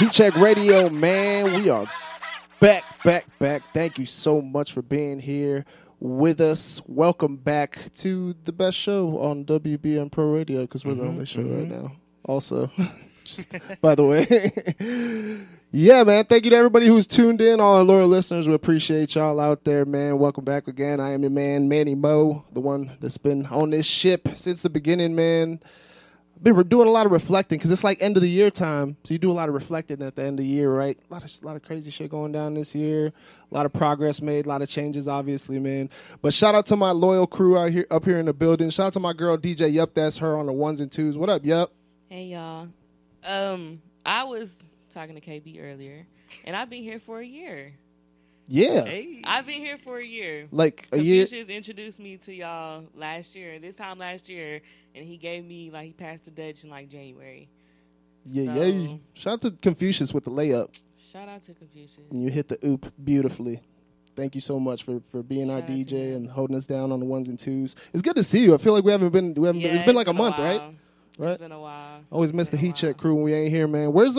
Heat Check Radio, man. We are back. Thank you so much for being here with us. Welcome back to the best show on WBN Pro Radio, because we're the only show right now. Also, just by the way. Yeah, man. Thank you to everybody who's tuned in, all our loyal listeners. We appreciate y'all out there, man. Welcome back again. I am your man, Manny Mo, the one that's been on this ship since the beginning, man. Been doing a lot of reflecting because it's like end of the year time, so you do a lot of reflecting at the end of the year, right? A lot of crazy shit going down this year, a lot of progress made, a lot of changes, obviously, man. But shout out to my loyal crew up here in the building. Shout out to my girl DJ Yup, that's her on the ones and twos. What up, Yup? Hey y'all. I was talking to KB earlier, and I've been here for a year. Yeah. Hey. I've been here for a year. Like a year? Confucius introduced me to y'all this time last year, and he gave me, he passed the Dutch in, January. Yeah. Shout out to Confucius with the layup. Shout out to Confucius. And you hit the oop beautifully. Thank you so much for being our DJ and holding us down on the ones and twos. It's good to see you. I feel like we haven't been it's been like a month, right? It's been a while. Always miss the Heat Check crew when we ain't here, man. Where's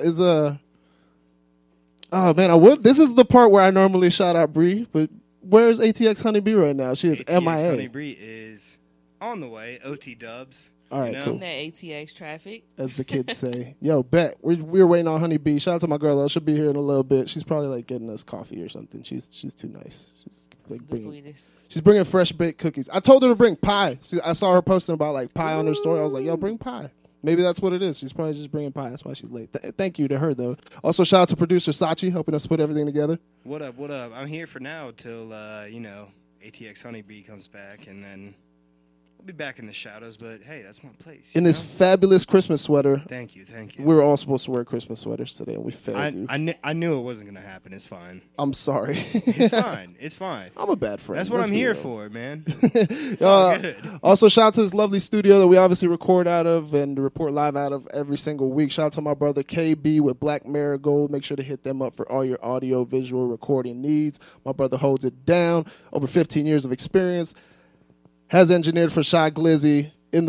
oh man, this is the part where I normally shout out Bree, but where's ATX Honeybee right now? She is ATX MIA. Honeybee is on the way. OT dubs. All right, cool. In that ATX traffic, as the kids say. Yo, bet we're waiting on Honeybee. Shout out to my girl though. She'll be here in a little bit. She's probably getting us coffee or something. She's too nice. She's the sweetest. She's bringing fresh baked cookies. I told her to bring pie. See, I saw her posting about pie on her story. I was like, yo, bring pie. Maybe that's what it is. She's probably just bringing pie. That's why she's late. Thank you to her, though. Also, shout out to producer Sachi, helping us put everything together. What up? I'm here for now till, ATX Honeybee comes back, and then we'll be back in the shadows, but hey, that's my place. In this fabulous Christmas sweater. Thank you. We were all supposed to wear Christmas sweaters today, and we failed you. I knew it wasn't going to happen. It's fine. I'm sorry. It's fine. I'm a bad friend. That's what I'm here for, man. It's all good. Also, shout out to this lovely studio that we obviously record out of and report live out of every single week. Shout out to my brother KB with Black Marigold. Make sure to hit them up for all your audio, visual recording needs. My brother holds it down. Over 15 years of experience. Has engineered for Shy Glizzy in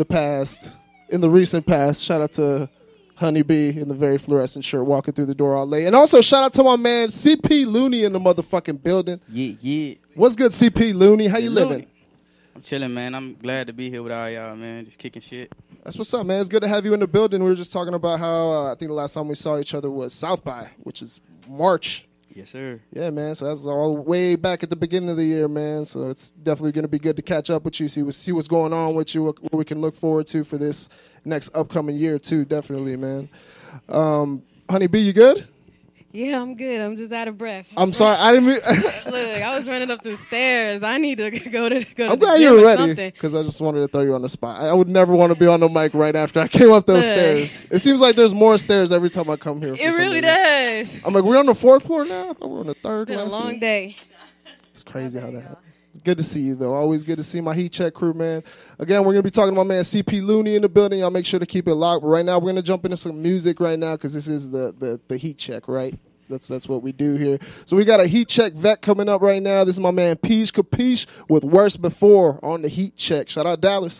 the recent past. Shout out to Honeybee in the very fluorescent shirt walking through the door all late. And also shout out to my man CP Looney in the motherfucking building. Yeah. What's good, CP Looney? How you living? I'm chilling, man. I'm glad to be here with all y'all, man. Just kicking shit. That's what's up, man. It's good to have you in the building. We were just talking about how I think the last time we saw each other was South by, which is March. Yes, sir. Yeah, man. So that's all way back at the beginning of the year, man. So it's definitely going to be good to catch up with you, see what's going on with you, what we can look forward to for this next upcoming year, too. Definitely, man. Honeybee, you good? Yeah, I'm good. I'm just out of breath. I'm sorry. I didn't mean... Look, I was running up the stairs. I need to go to I'm glad you were ready, because I just wanted to throw you on the spot. I would never want to be on the mic right after I came up those stairs. It seems like there's more stairs every time I come here. It really does. I'm like, we're on the 4th floor now? I thought we were on the 3rd. It's been a long day. It's crazy how that happens. Good to see you, though. Always good to see my Heat Check crew, man. Again, we're going to be talking to my man CP Looney in the building. Y'all make sure to keep it locked. But right now, we're going to jump into some music right now, because this is the Heat Check, right? That's what we do here. So we got a Heat Check vet coming up right now. This is my man Peach Capiche with Worse Before on the Heat Check. Shout out Dallas.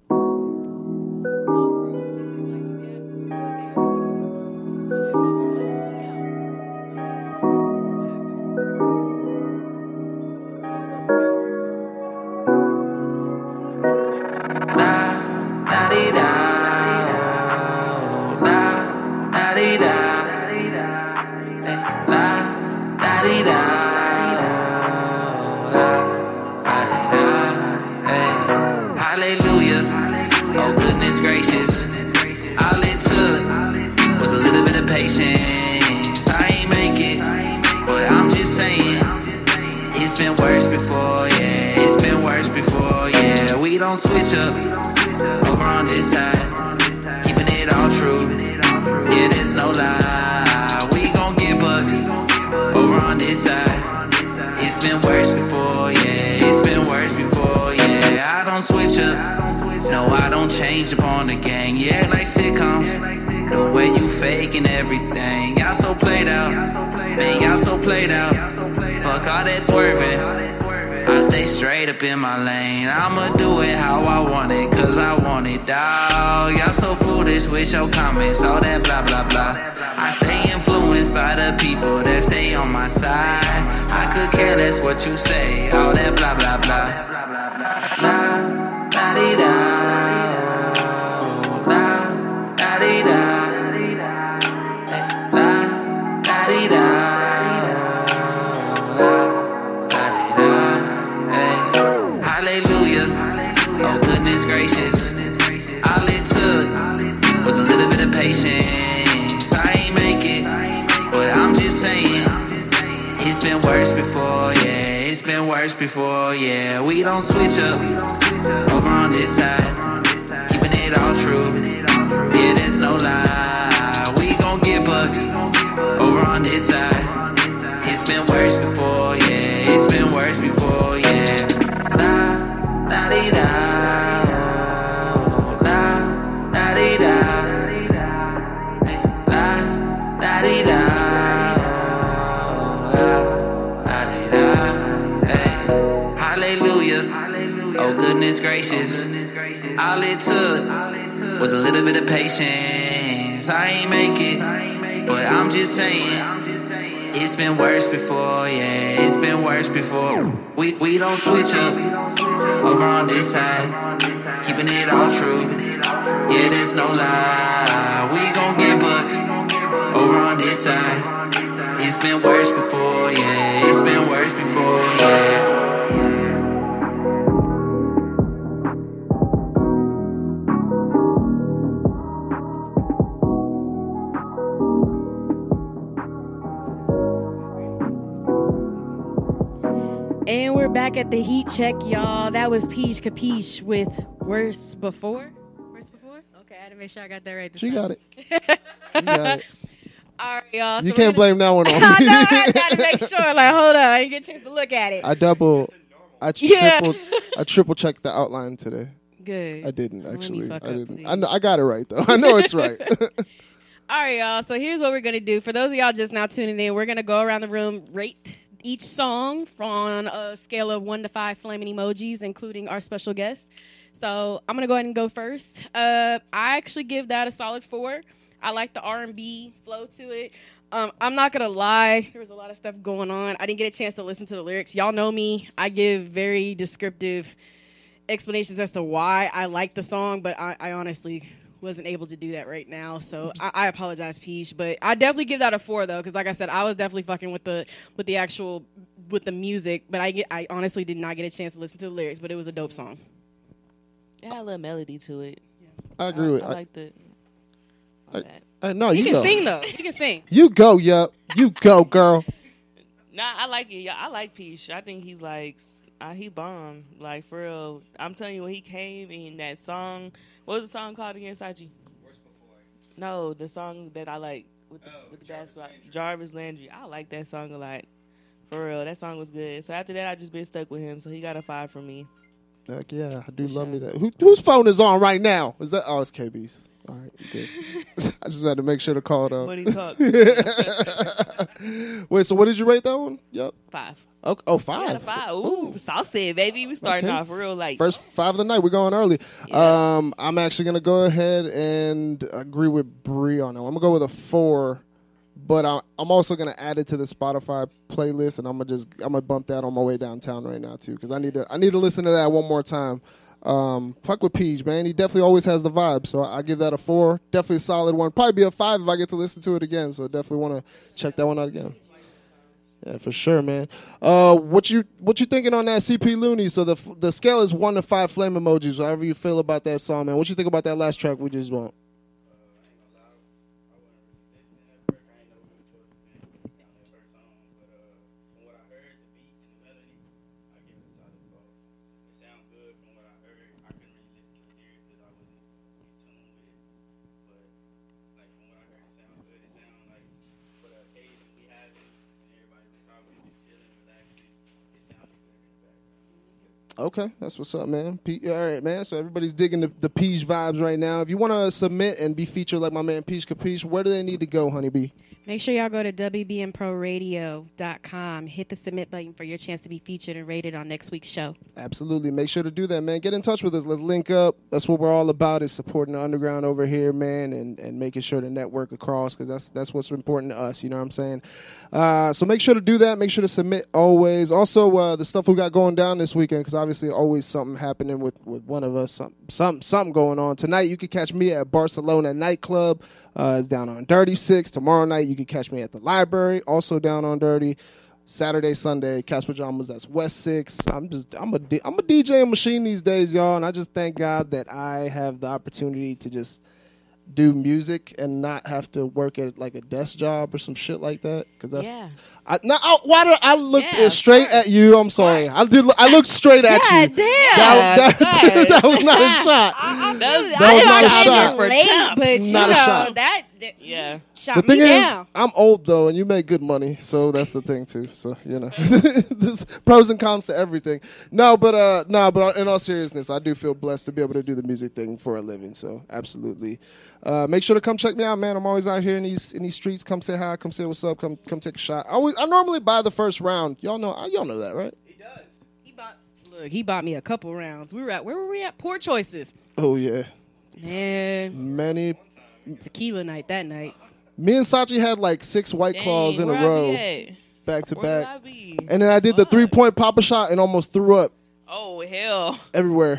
Hallelujah, oh goodness gracious. All it took was a little bit of patience. I ain't make it, but I'm just saying, it's been worse before, yeah. It's been worse before, yeah. We don't switch up over on this side, keeping it all true, yeah, there's no lie. We gon' get bucks over on this side. It's been worse before, yeah. It's been worse before, yeah. I don't switch up, no, I don't change up on the gang. Yeah, like sitcoms, the way you faking everything. Y'all so played out, man, y'all so played out. Fuck all that swerving, I stay straight up in my lane. I'ma do it how I want it, cause I want it, dawg. Y'all so foolish with your comments, all that blah, blah, blah. I stay influenced by the people that stay on my side. I could care less what you say, all that blah, blah, blah. La, da-dee-da, oh, la, da-dee-da. La, da-dee-da. Oh goodness gracious, all it took was a little bit of patience. I ain't make it, but I'm just saying, it's been worse before, yeah, it's been worse before, yeah. We don't switch up over on this side, keeping it all true, yeah, there's no lie. We gon' get bucks over on this side. It's been worse before, yeah, it's been worse before, yeah. La di da, oh, la di da, la di da, oh, la di da, hey. Hallelujah, oh goodness gracious, all it took was a little bit of patience. I ain't make it, but I'm just saying, it's been worse before, yeah, it's been worse before. We don't switch up over on this side, keeping it all true, yeah, there's no lie. We gon' get bucks over on this side. It's been worse before, yeah, it's been worse before, yeah. And we're back at the heat check, y'all. That was Peach Capiche with Worse Before. Worse Before? Okay, I had to make sure I got that right. She got it. You got it. All right, y'all. You can't blame that one on me. I know, I gotta make sure. Like, hold on, I didn't get a chance to look at it. I triple checked the outline today. Good. I didn't actually. fuck I up, didn't. please. I know. I got it right though. I know it's right. All right, y'all. So here's what we're gonna do. For those of y'all just now tuning in, we're gonna go around the room, rate each song on a scale of 1 to 5 flaming emojis, including our special guest. So I'm gonna go ahead and go first. I actually give that a solid 4. I like the R&B flow to it. I'm not gonna lie, there was a lot of stuff going on. I didn't get a chance to listen to the lyrics. Y'all know me. I give very descriptive explanations as to why I like the song, but I honestly wasn't able to do that right now, so I apologize, Peach. But I definitely give that a 4 though, because like I said, I was definitely fucking with the music, but I honestly did not get a chance to listen to the lyrics, but it was a dope song. It had a little melody to it. I agree with. I like the. No, He you can go. sing though. He can sing. You go, yup. You go, girl. Nah, I like it. Yeah, I like Peach. I think he's like he bomb. Like for real. I'm telling you, when he came in that song, what was the song called again, Sachi? Worse before. No, the song that I like with the basketball. Jarvis Landry. I like that song a lot. For real, that song was good. So after that, I just been stuck with him. So he got a 5 from me. Heck yeah, I do love me that. Whose phone is on right now? Is that? Oh, it's KB's. All right, good. I just had to make sure to call it out. Money talks. Wait, so what did you rate that one? Yep. 5. Oh, I 5. got a 5. Ooh, saucy, baby. We starting Okay. off real late. First 5 of the night. We're going early. Yeah. I'm actually gonna go ahead and agree with Bree on that one. I'm gonna go with a 4, but I'm also gonna add it to the Spotify playlist, and I'm gonna bump that on my way downtown right now too, because I need to listen to that one more time. Fuck with Peach, man. He definitely always has the vibe, so I give that a 4. Definitely a solid one. Probably be a 5 if I get to listen to it again. So definitely want to check that one out again. Yeah, for sure, man. What you thinking on that CP Looney? So the scale is 1 to 5 flame emojis. However you feel about that song, man. What you think about that last track we just went? Okay, that's what's up, man. All right, man. So everybody's digging the Peach vibes right now. If you want to submit and be featured like my man Peach Capiche, where do they need to go, Honeybee? Make sure y'all go to WBNProRadio.com. Hit the submit button for your chance to be featured and rated on next week's show. Absolutely. Make sure to do that, man. Get in touch with us. Let's link up. That's what we're all about, is supporting the underground over here, man, and making sure to network across, because that's what's important to us. You know what I'm saying? So make sure to do that. Make sure to submit always. Also, the stuff we got going down this weekend, because obviously always something happening with one of us, something going on. Tonight you can catch me at Barcelona Nightclub. It's down on Dirty 6. Tomorrow night you can catch me at the Library, also down on Dirty. Saturday, Sunday, Catch Pajamas, that's West 6. I'm a DJ machine these days, y'all, and I just thank God that I have the opportunity to just do music and not have to work at like a desk job or some shit like that. Because that's why did I look straight at you? I'm sorry. I looked straight at you. Damn. That was not a shot. That was not a shot. But not a shot. Yeah. The thing is, I'm old though, and you make good money, so that's the thing too. So there's pros and cons to everything. But in all seriousness, I do feel blessed to be able to do the music thing for a living. So absolutely, make sure to come check me out, man. I'm always out here in these streets. Come say hi. Come say what's up. Come take a shot. I normally buy the first round. Y'all know that, right? He does. He bought me a couple rounds. Where were we at? Poor Choices. Oh yeah, man. Many. Tequila night that night. Me and Sachi had like 6 White Claws in a row, back to back. And then I did the 3-point Papa shot and almost threw up. Oh, hell. Everywhere.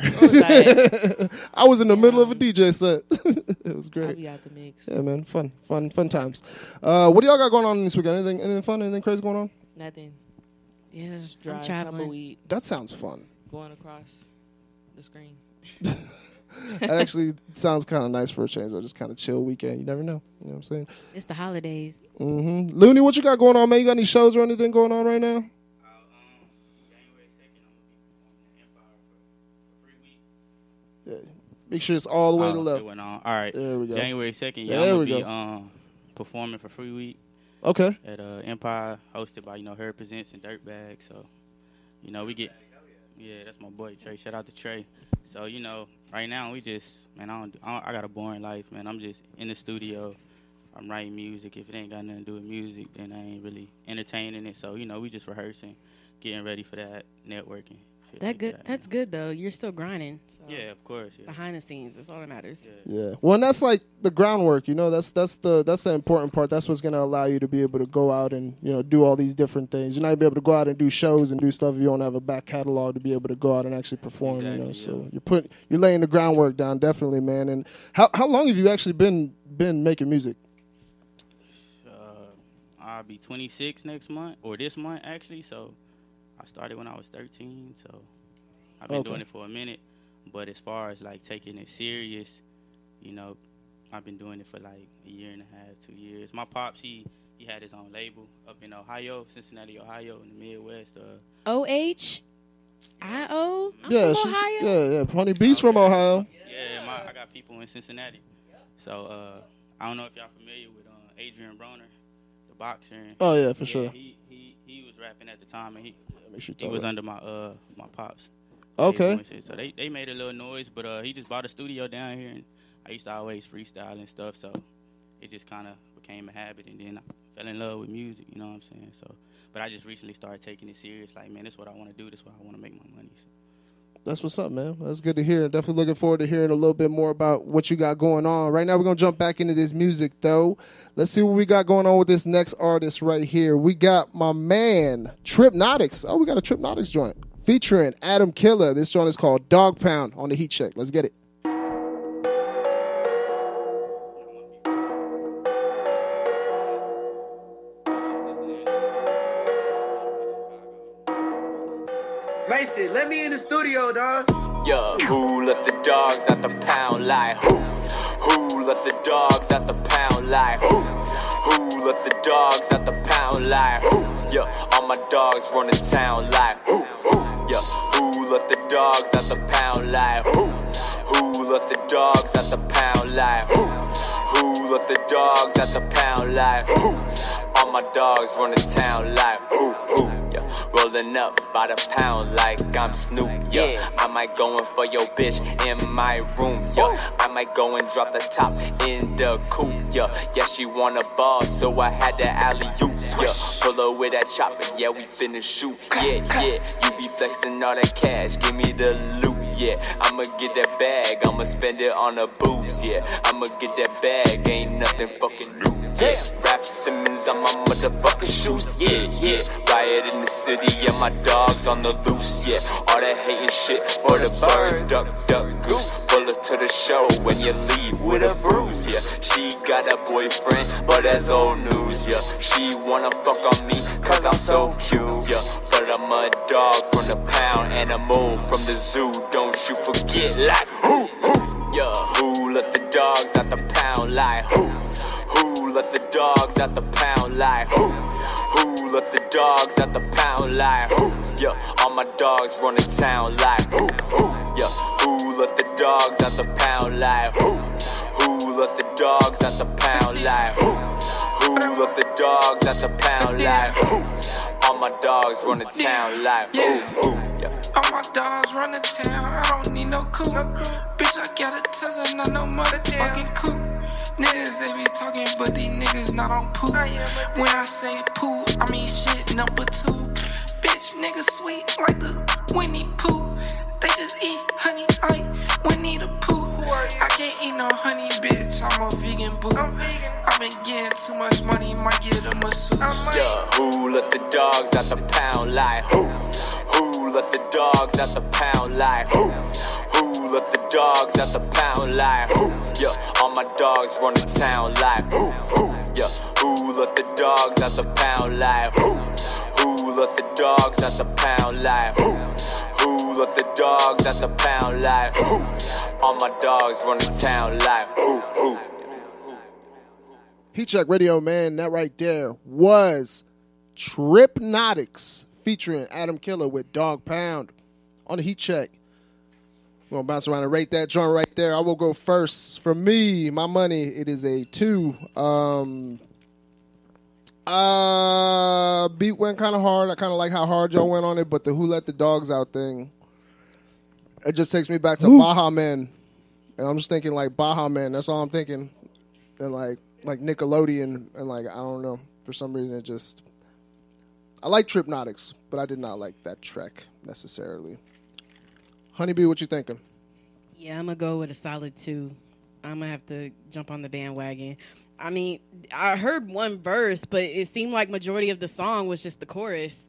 I was in the middle of a DJ set. It was great. I'll be out the mix. Yeah, man. Fun times. What do y'all got going on this weekend? Anything fun? Anything crazy going on? Nothing. Yeah, Just dry I'm traveling. tumbleweed. That sounds fun. Going across the screen. That actually sounds kind of nice for a change, or just kind of chill weekend. You never know. You know what I'm saying? It's the holidays. Mm-hmm. Looney, what you got going on, man? You got any shows or anything going on right now? January 2nd, I'm going to be performing in Empire for 3 weeks. Yeah. Make sure it's all the way to the left. It went on. All right. There we go. January 2nd, I'm going to be performing for 3 weeks. Okay. At Empire, hosted by, Her Presents and Dirtbag. So, we get... Yeah, that's my boy, Trey. Shout out to Trey. So, right now we just, man, I got a boring life, man. I'm just in the studio. I'm writing music. If it ain't got nothing to do with music, then I ain't really entertaining it. So, we just rehearsing, getting ready for that, networking. That's good, though. You're still grinding. So yeah, of course. Yeah. Behind the scenes, that's all that matters. Yeah. Well, and that's like the groundwork. That's the important part. That's what's going to allow you to be able to go out and do all these different things. You're not going to be able to go out and do shows and do stuff if you don't have a back catalog to be able to go out and actually perform. Exactly, So you're laying the groundwork down, definitely, man. And how long have you actually been making music? I'll be 26 next month, or this month actually. So I started when I was 13. So I've been doing it for a minute. But as far as like taking it serious, I've been doing it for like a year and a half, 2 years. My pops, he had his own label up in Ohio, Cincinnati, Ohio, in the Midwest. O-H-I-O? Yeah, Ohio? Yeah. Honey Bee's from Ohio. Yeah, I got people in Cincinnati. So I don't know if y'all familiar with Adrian Broner, the boxer. Oh yeah, for sure. He was rapping at the time, and he he was under my pops. Okay. So they made a little noise, but he just bought a studio down here, and I used to always freestyle and stuff, so it just kind of became a habit, and then I fell in love with music, you know what I'm saying? So, but I just recently started taking it serious, like, man, this is what I want to do, this is what I want to make my money. So. That's what's up, man. That's good to hear. Definitely looking forward to hearing a little bit more about what you got going on. Right now, we're going to jump back into this music, though. Let's see what we got going on with this next artist right here. We got my man, Tripnotics. Oh, we got a Tripnotics joint featuring Adam Killer. This joint is called Dog Pound on the Heat Check. Let's get it. Mason, let me in the studio, dog. Yeah, who let the dogs at the pound like who? Who let the dogs at the pound like who? Who let the dogs at the pound like who? Yeah, all my dogs running town like who? Yeah, who let the dogs at the pound like who? Who let the dogs at the pound like who? Who let the dogs at the pound like who? All my dogs running town like who? Yeah. Rolling up by the pound like I'm Snoop, yeah. I might go in for your bitch in my room, yeah. I might go and drop the top in the coupe, yeah. Yeah, she want a ball, so I had to alley-oop, yeah. Pull her with that chopper, yeah, we finna shoot, yeah. You be flexing all that cash, give me the loot, yeah. I'ma get that bag, I'ma spend it on the booze, yeah. I'ma get that bag, ain't nothing fucking new, yeah. Rap Simmons on my motherfucking shoes, yeah. Riot in the city, yeah, my dogs on the loose, yeah. All that hating shit for the birds, duck, goose. Pull her to the show when you leave with a bruise, yeah. She got a boyfriend, but that's old news, yeah. She wanna fuck on me, cause I'm so cute, yeah. But I'm a dog from the pound, animal from the zoo, don't you forget, like, who, yeah. Who let the dogs out the pound, like, who let the dogs out the pound, like, who let the dogs out the pound, like, who, yeah. All my dogs run the town, like, who, yeah. Who let the dogs out the pound, like, who let the dogs out the pound, like, who let the dogs out the pound, like, who. All my dogs run the town, like, who, yeah. All my dogs run the town, I don't need no coupe. Bitch, I got a Tesla, not no motherfucking coupe. Niggas, they be talking, but these niggas not on poop. When I say poo, I mean shit number 2. Bitch, niggas sweet like the Winnie Pooh. They just eat honey like Winnie the Pooh. I can't eat no honey, bitch, I'm a vegan boo. I've been getting too much money, might get a masseuse. Yeah, who let the dogs out the pound, like, who let the dogs out the pound, like, who let the dogs out the pound, like, who, yeah. All my dogs run the town, like, who, yeah. Who let the dogs out the pound, like, who let the dogs out the pound, like, who let the dogs out the pound, like, who. All my dogs run the town, like, who. Heat Check Radio, man. That right there was Tripnotics featuring Adam Killer with Dog Pound on the Heat Check. We're going to bounce around and rate that joint right there. I will go first. For me, my money, it is a 2. Beat went kind of hard. I kind of like how hard y'all went on it, but the Who Let the Dogs Out thing, it just takes me back to Baha Men. And I'm just thinking like Baha Men. That's all I'm thinking. And like Nickelodeon and like, I don't know. For some reason, it just... I like Tripnotics, but I did not like that track necessarily. Honeybee, what you thinking? Yeah, I'm going to go with a solid 2. I'm going to have to jump on the bandwagon. I mean, I heard one verse, but it seemed like majority of the song was just the chorus.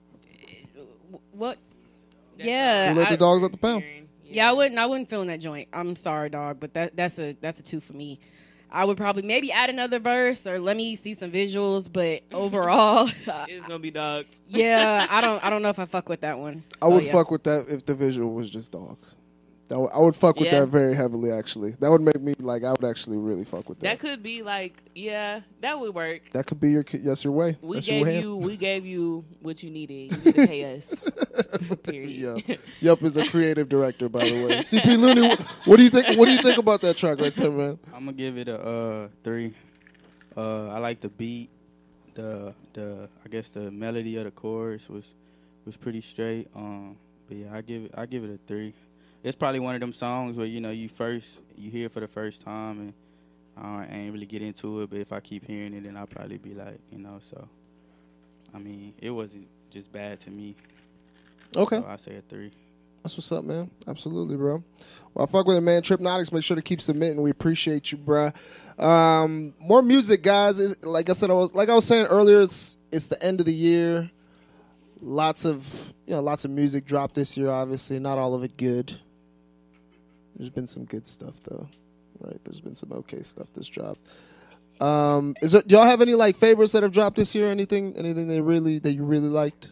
What? Yeah. You let the dogs out the pound. Yeah, I wouldn't feel in that joint. I'm sorry, dog, but that's a 2 for me. I would probably maybe add another verse or let me see some visuals, but overall, it's gonna be dogs. Yeah, I don't know if I fuck with that one. I would fuck with that if the visual was just dogs. I would fuck with that very heavily, actually. That would make me, like, I would actually really fuck with that. That could be, like, yeah, that would work. That could be your way. We gave you what you needed. You need to pay us. Period. Yup is a creative director, by the way. CP Looney, what do you think? What do you think about that track right there, man? I'm gonna give it a 3. I like the beat. I guess the melody of the chorus was pretty straight. But yeah, I give it a 3. It's probably one of them songs where, you know, you hear it for the first time and I ain't really get into it, but if I keep hearing it, then I'll probably be like, you know, so, I mean, it wasn't just bad to me. Okay. So I say a 3. That's what's up, man. Absolutely, bro. Well, I fuck with it, man. Tripnotics, make sure to keep submitting. We appreciate you, bro. More music, guys. Like I was saying earlier, it's the end of the year. Lots of music dropped this year, obviously. Not all of it good. There's been some good stuff, though. Right? There's been some okay stuff that's dropped. Do y'all have any like favorites that have dropped this year? Anything that you really liked?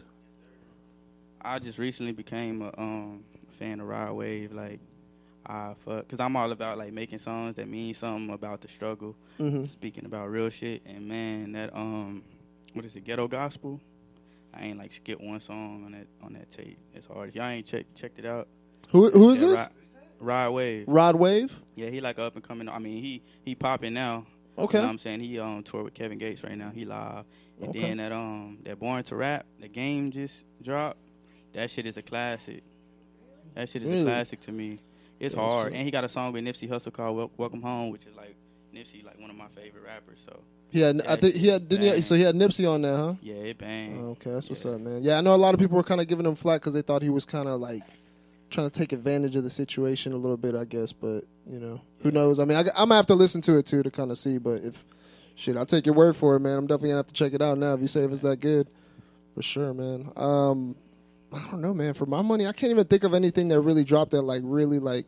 I just recently became a fan of Rod Wave. Like, because I'm all about like making songs that mean something about the struggle, speaking about real shit. And man, that what is it, Ghetto Gospel? I ain't like skip one song on that tape. It's hard. If y'all ain't checked it out. Who is this? Rod Wave. Rod Wave? Yeah, he like up and coming. I mean, he popping now. Okay. You know what I'm saying? He on tour with Kevin Gates right now. He live. And Okay. then that Born to Rap, the game just dropped. That shit is a classic. That shit is Really? a classic to me. It's Yeah, hard. shit. And he got a song with Nipsey Hussle called Welcome Home, which is like Nipsey, like one of my favorite rappers. So I think he had so he had Nipsey on there, huh? yeah, it bang. Oh, okay, that's what's up, man. Yeah, I know a lot of people were kind of giving him flack because they thought he was kind of like trying to take advantage of the situation a little bit, I guess. But you know, who knows? I mean, I'm gonna have to listen to it too to kind of see. But if shit, I'll take your word for it, man. I'm definitely gonna have to check it out now if you say if it's that good, for sure, man. I don't know, man. For my money, I can't even think of anything that really dropped that like really like.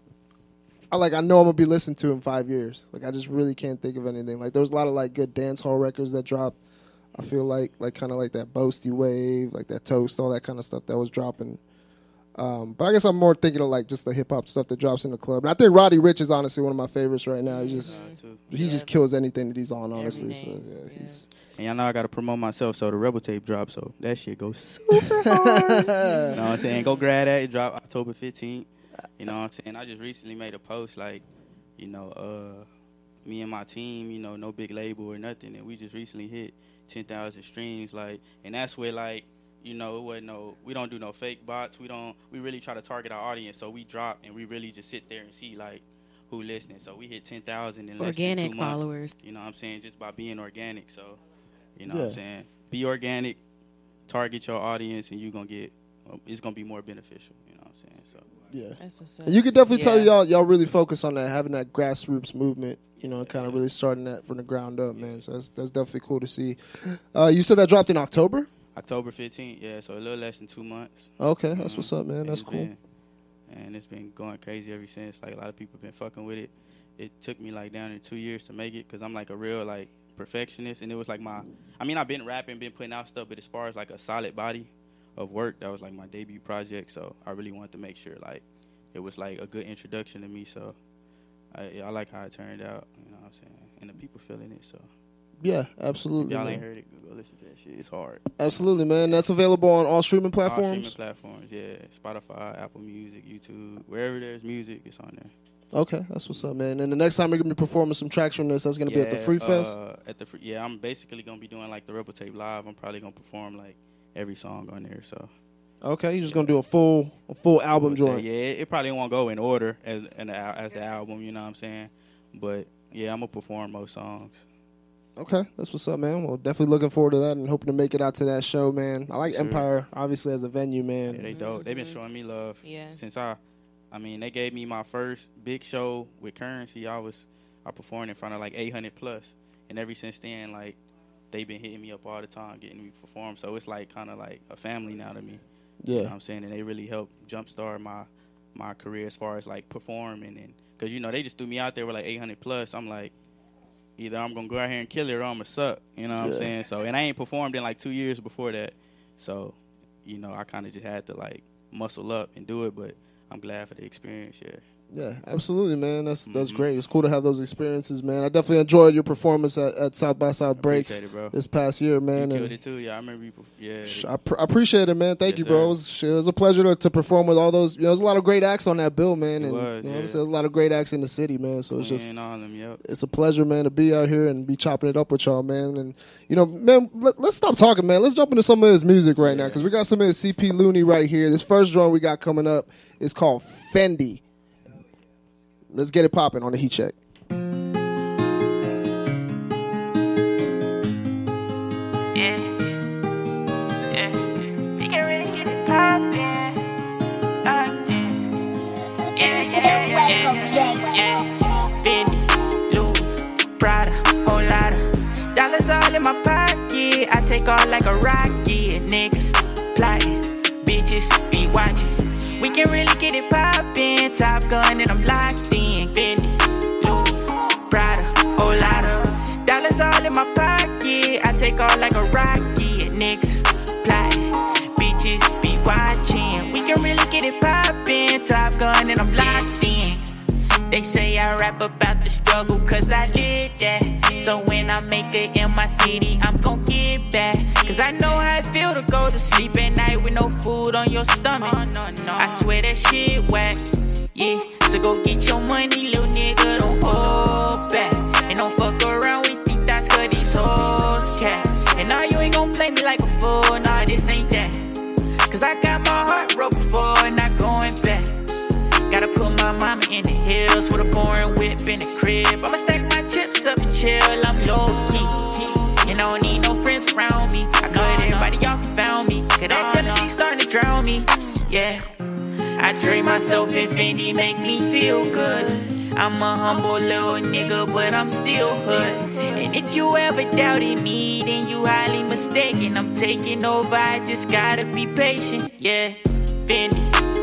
I know I'm gonna be listening to in 5 years. Like I just really can't think of anything. Like there was a lot of like good dance hall records that dropped. I feel like kind of like that Boasty Wave, like that Toast, all that kind of stuff that was dropping. But I guess I'm more thinking of like just the hip hop stuff that drops in the club. And I think Roddy Ricch is honestly one of my favorites right now. He just kills anything that he's on, honestly. So yeah, he's. And y'all know I gotta promote myself, so the Rebel tape dropped, so that shit goes super hard. You know what I'm saying? Go grab that. It dropped October 15th. You know what I'm saying? I just recently made a post like, you know, me and my team, you know, no big label or nothing, and we just recently hit 10,000 streams, like, and that's where like, you know, it wasn't we don't do no fake bots. We really try to target our audience, so we drop and we really just sit there and see like who listening. So we hit 10,000 in less than 2 months. Followers. You know what I'm saying? Just by being organic. So, you know Yeah. what I'm saying? Be organic, target your audience, and you're going to get, it's going to be more beneficial. You know what I'm saying? So, Yeah. That's what's up. And you can definitely tell Yeah. y'all really focus on that, having that grassroots movement, you know, and kind of really starting that from the ground up, man. So that's definitely cool to see. You said that dropped in October? October 15th, yeah, so a little less than 2 months. Okay, that's what's up, man. And That's it's cool. And it's been going crazy ever since. Like, a lot of people been fucking with it. It took me, like, down to 2 years to make it because I'm, like, a real, like, perfectionist. And it was, like, I've been rapping, been putting out stuff, but as far as, like, a solid body of work, that was, like, my debut project. So I really wanted to make sure, like, it was, like, a good introduction to me. So I like how it turned out, you know what I'm saying? And the people feeling it, so. Yeah, absolutely. If y'all man. ain't heard it, go listen to that shit. It's hard. Absolutely, man. That's available on all streaming All platforms? streaming platforms, yeah. Spotify, Apple Music, YouTube. Wherever there's music, it's on there. Okay, that's what's up, man. And the next time we're going to be performing some tracks from this, that's going to be at the Free Fest? I'm basically going to be doing, like, the Rebel Tape Live. I'm probably going to perform, like, every song on there, so. Okay, you're just going to do a full album joint. Yeah, it probably won't go in order as the album, you know what I'm saying? But, yeah, I'm going to perform most songs. Okay, that's what's up, man. Well, definitely looking forward to that and hoping to make it out to that show, man. I like Sure. Empire, obviously, as a venue, man. Yeah, they dope. They've been showing me love since they gave me my first big show with Currency. I performed in front of like 800 plus, and ever since then, like, they've been hitting me up all the time, getting me to perform. So it's like kind of like a family now to me. Yeah. You know what I'm saying? And they really helped jumpstart my career as far as like performing, and because you know they just threw me out there with like 800 plus. I'm like, either I'm gonna go out here and kill it or I'm gonna suck. You know what I'm saying? So, and I ain't performed in like 2 years before that. So, you know, I kind of just had to like muscle up and do it. But I'm glad for the experience. Yeah. Yeah, absolutely, man. That's great. It's cool to have those experiences, man. I definitely enjoyed your performance at South by South Breaks this past year, man. You killed it too. Yeah, I remember you. Yeah, I appreciate it, man. Thank you, bro. It was a pleasure to perform with all those. You know, there's a lot of great acts on that bill, man. And there's a lot of great acts in the city, man. So it's just it's a pleasure, man, to be out here and be chopping it up with y'all, man. And you know, man, let's stop talking, man. Let's jump into some of his music right now because we got some of his CP Looney right here. This first joint we got coming up is called Fendi. Let's get it popping on the Heat Check. We can really get it popping. Fendi, Louis, Prada, whole lot of dollars all in my pocket. I take off like a rocket. Niggas plotting, bitches be watching. We can really get it poppin'. Top Gun and I'm locked in. Fendi, Louis, Prada, whole lot of dollars all in my pocket. I take off like a rocket. Niggas plotting, bitches be watching. We can really get it poppin'. Top Gun and I'm locked in. They say I rap about the struggle cause I did that. So when I make it in my city, I'm gon' get back. Cause I know how it feel to go to sleep at night with no food on your stomach. I swear that shit whack. Yeah, so go get your money, little nigga, don't hold back. And don't fuck around chill, I'm low key. And I don't need no friends around me. I cut everybody off and found me. Cause that jealousy starting to drown me. Yeah. I trade myself in Fendi, make me feel good. I'm a humble little nigga, but I'm still hood. And if you ever doubted me, then you highly mistaken. I'm taking over, I just gotta be patient. Yeah, Fendi,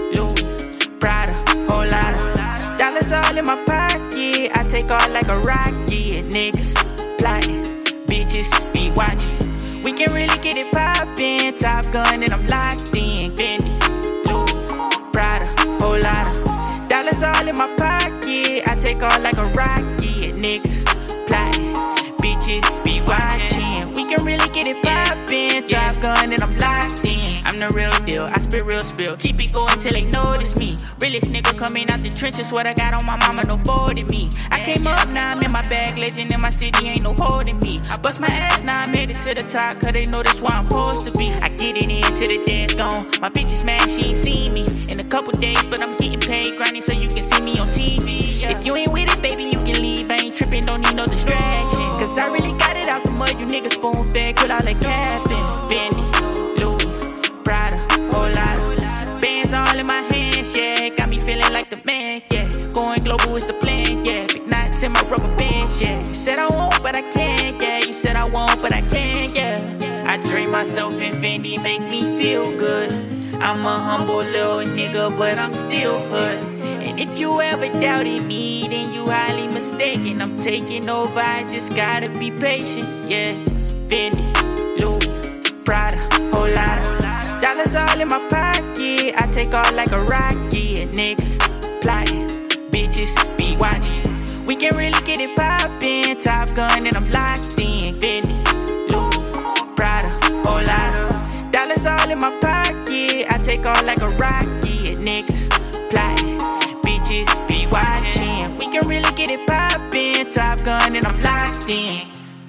Louis, Prada, whole lot of dollars all in my pocket. I take off like a rocket. Niggas plotting, bitches be watching. We can really get it poppin'. Top Gun and I'm locked in. Fendi, Louis, Prada, whole lot of dollars all in my pocket. I take off like a rocket. Niggas plotting, bitches be watching. We can really get it poppin'. Top Gun and I'm locked in. I'm the real deal, I spit real spill. Keep it going till they notice me. Realest nigga coming out the trenches. What I got on my mama, no boarding me. I came up, now I'm in my bag. Legend in my city, ain't no holding me. I bust my ass, now I made it to the top. Cause they know that's where I'm supposed to be. I get it into the dance gone. My bitch is mad, she ain't seen me in a couple days, but I'm getting paid, grinding so you can see me on TV. If you ain't with it, baby, you can leave. I ain't tripping, don't need no distraction. Cause I really got it out the mud. You niggas spoon fed, put all that capping. Fendi, Louis, Prada, whole lot of bands all in my hands, yeah. Got me feeling like the man, yeah. Going global is the plan, yeah. Big knots in my rubber bands, yeah. You said I won't, but I can't, yeah. You said I won't, but I can, yeah. I dream myself in Fendi, make me feel good. I'm a humble little nigga, but I'm still hood. And if you ever doubted me, then you highly mistaken. I'm taking over, I just gotta be patient, yeah. Fendi, Louis, Prada, whole lot of dollars all in my pocket. I take off like a rocket. Niggas plotting, bitches be watching. We can really get it poppin'. Top Gun and I'm locked in. Fendi, Louis, Prada, whole lot of dollars all in my pocket. I take off like a rocket. Niggas plotting, bitches be watching. We can really get it poppin'. Top Gun and I'm locked in.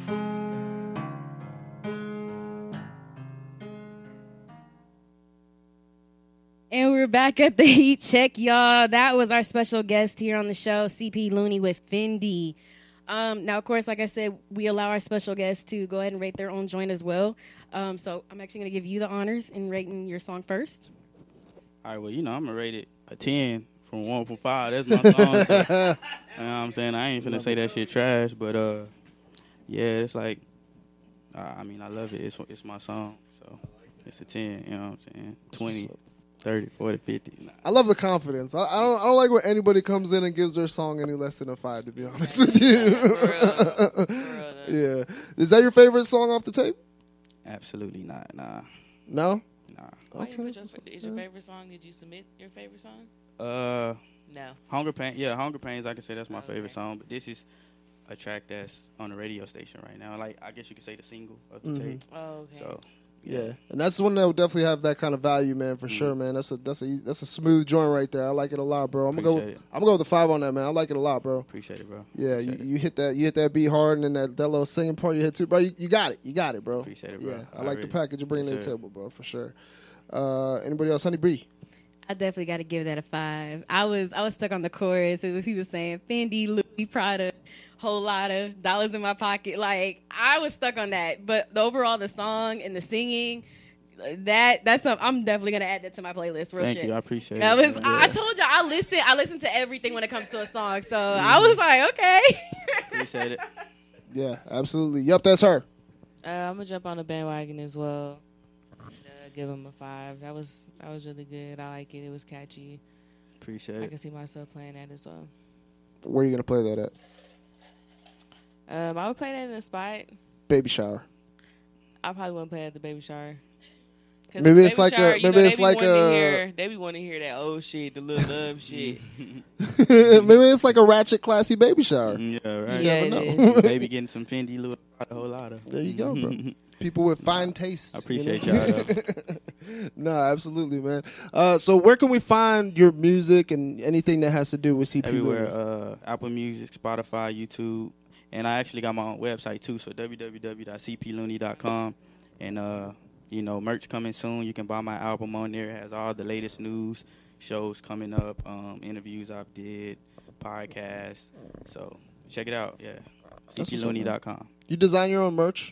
And we're back at the heat check, y'all. That was our special guest here on the show, CP Looney with Fendi. Now, of course, like I said, we allow our special guests to go ahead and rate their own joint as well. So I'm actually going to give you the honors in rating your song first. All right, well, I'm going to rate it a 10 from 1 from 5. That's my song. So, you know what I'm saying? I ain't finna say that shit trash, but, yeah, it's like, I love it. It's my song, so it's a 10, you know what I'm saying? 20. 30, 40, 50. Nah. I love the confidence. I don't like when anybody comes in and gives their song any less than a 5, to be honest with you. For real. Yeah. Is that your favorite song off the tape? Absolutely not. Nah. No? Nah. Okay. Is your favorite song? Did you submit your favorite song? No. Hunger Pains. Yeah, Hunger Pains. I can say that's my favorite song. But this is a track that's on the radio station right now. Like, I guess you could say the single of the tape. Oh, okay. So. Yeah, and that's one that would definitely have that kind of value, man, for sure, man. That's a smooth joint right there. I like it a lot, bro. I'm gonna go with the 5 on that, man. I like it a lot, bro. Appreciate it, bro. Yeah, you hit that beat hard, and then that little singing part you hit too, bro. You got it, bro. Appreciate it, bro. Yeah, I like the package you're bringing to the table, bro, for sure. Anybody else, Honey Bree? I definitely got to give that a 5. I was stuck on the chorus. He was saying Fendi, Louis, Prada, whole lot of dollars in my pocket. Like, I was stuck on that. But the song and the singing, that's something I'm definitely gonna add that to my playlist. Real Thank shit. you, I appreciate it. I told you I listen to everything when it comes to a song. So I was like, okay. Appreciate it. Yeah, absolutely. Yep, that's her. I'm gonna jump on the bandwagon as well. Give him a 5. That was really good. I like it. It was catchy. Appreciate it. I can see myself playing that as well. Where are you gonna play that at? I would play that in the spot. Baby shower. I probably wouldn't play at the baby shower. Maybe it's like shower, they be wanting to hear that old shit, the little love shit. Maybe it's like a ratchet, classy baby shower. Yeah, right. Yeah, you never know. Baby getting some Fendi, Louis, a whole lot of. There you go, bro. People with fine taste. I appreciate y'all, though. No, absolutely, man. So where can we find your music and anything that has to do with CP Everywhere. Apple Music, Spotify, YouTube. And I actually got my own website, too, so www.cplooney.com. And, merch coming soon. You can buy my album on there. It has all the latest news, shows coming up, interviews I've did, podcasts. So check it out, yeah. CPLooney.com. You design your own merch?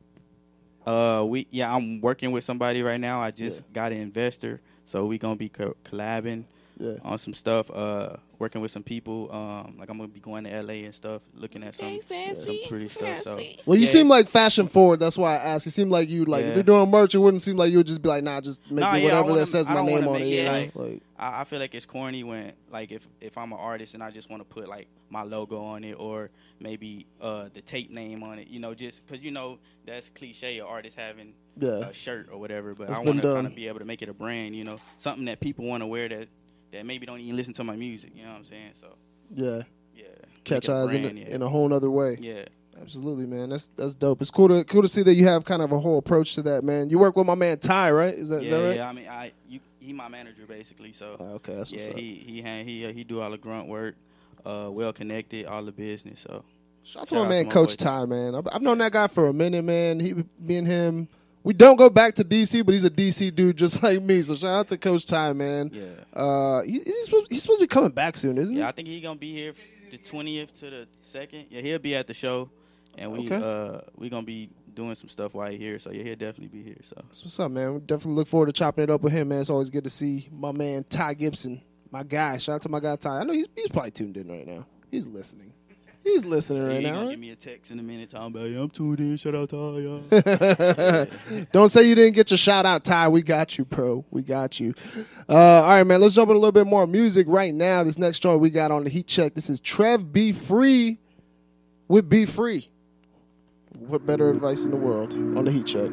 I'm working with somebody right now. I just got an investor, so we gonna be collabing on some stuff. Working with some people. Like I'm gonna be going to LA and stuff, looking at some pretty stuff. So, well, you seem like fashion forward. That's why I asked. You seem like you if you're doing merch, it wouldn't seem like you would just be like, nah, just make me whatever that says my name on it. I feel like it's corny when if I'm an artist and I just want to put like my logo on it or maybe the tape name on it, just because that's cliche, an artist having a shirt or whatever. But I want to kind of be able to make it a brand, something that people want to wear that maybe don't even listen to my music. You know what I'm saying? So catch eyes in a whole nother way. Yeah. Absolutely, man. That's dope. It's cool to see that you have kind of a whole approach to that, man. You work with my man Ty, right? Is that right? Yeah. I mean, he my manager basically. So okay, that's what's up. He do all the grunt work, well connected, all the business. So shout out to my man Coach Ty, man. I've known that guy for a minute, man. Me and him, we don't go back to DC, but he's a DC dude just like me. So shout out to Coach Ty, man. Yeah. He's supposed to be coming back soon, isn't he? Yeah, I think he's gonna be here the 20th to the 2nd. Yeah, he'll be at the show. And we gonna be doing some stuff while he's here, so he'll definitely be here. So that's what's up, man. We definitely look forward to chopping it up with him, man. It's always good to see my man Ty Gibson, my guy. Shout out to my guy Ty. I know he's probably tuned in right now. He's listening. He's listening right now. He's gonna give me a text in a minute talking about, I'm tuned in. Shout out Ty. Don't say you didn't get your shout out, Ty. We got you, bro. We got you. All right, man. Let's jump in a little bit more music right now. This next joint we got on the Heat Check. This is Trev Be Free with Be Free. What better advice in the world on the Heat Check?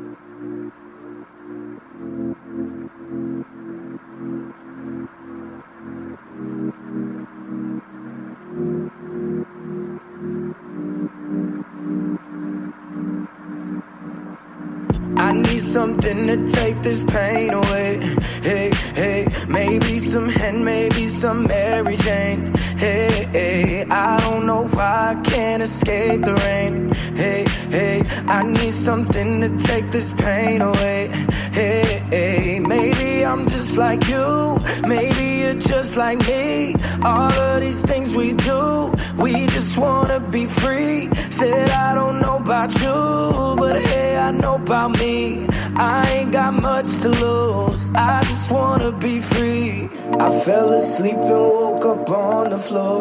I need something to take this pain away. Hey, hey, maybe some hen, maybe some Mary Jane. Hey, hey, I don't know why I can't escape the rain. Hey, hey, I need something to take this pain away. Hey, hey, maybe I'm just like you. Maybe you're just like me. All of these things we do, we just wanna be free. Said I don't know about you, but hey, I know about me. I ain't got much to lose. I just wanna be free. I fell asleep and woke up on the floor.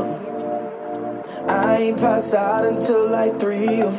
I ain't passed out until like 3 or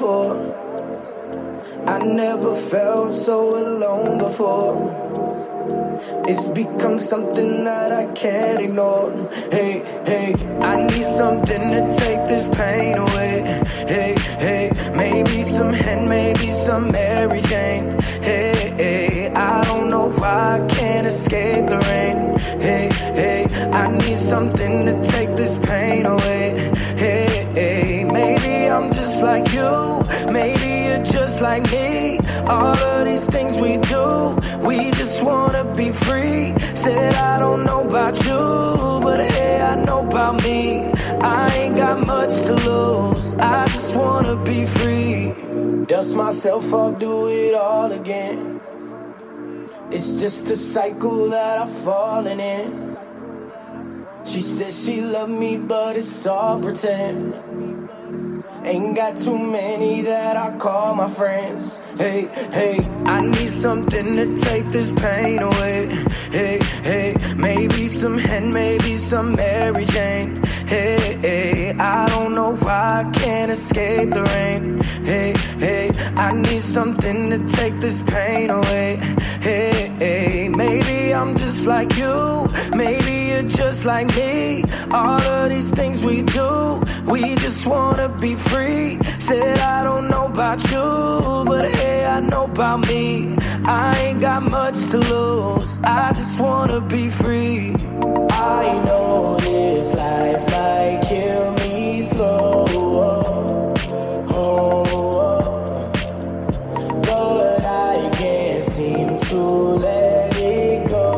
4. I never felt so alone before. It's become something that I can't ignore. Hey, hey, I need something to take this pain away. Hey, hey, maybe some hen, maybe some Mary Jane. Hey, hey, I don't know why I can't escape the rain. Hey, hey, I need something to take this pain away. Hey, hey, maybe I'm just like you. Maybe you're just like me. All of these things we do, we just wanna be free. Said I don't know about you, but hey, I know about me. I ain't got much to lose. I just wanna be free. Dust myself off, do it all again. It's just a cycle that I've fallen in. She says she loved me, but it's all pretend. Ain't got too many that I call my friends. Hey, hey, I need something to take this pain away. Hey, hey, maybe some hen, maybe some Mary Jane. Hey, hey, I don't know why I can't escape the rain. Hey, hey, I need something to take this pain away. Hey, hey, maybe I'm just like you. Maybe you're just like me. All of these things we do, we just wanna be free. Said I don't know about you, but hey, I know about me. I ain't got much to lose. I just wanna be free. I know this life might kill me slow, but I can't seem to let it go.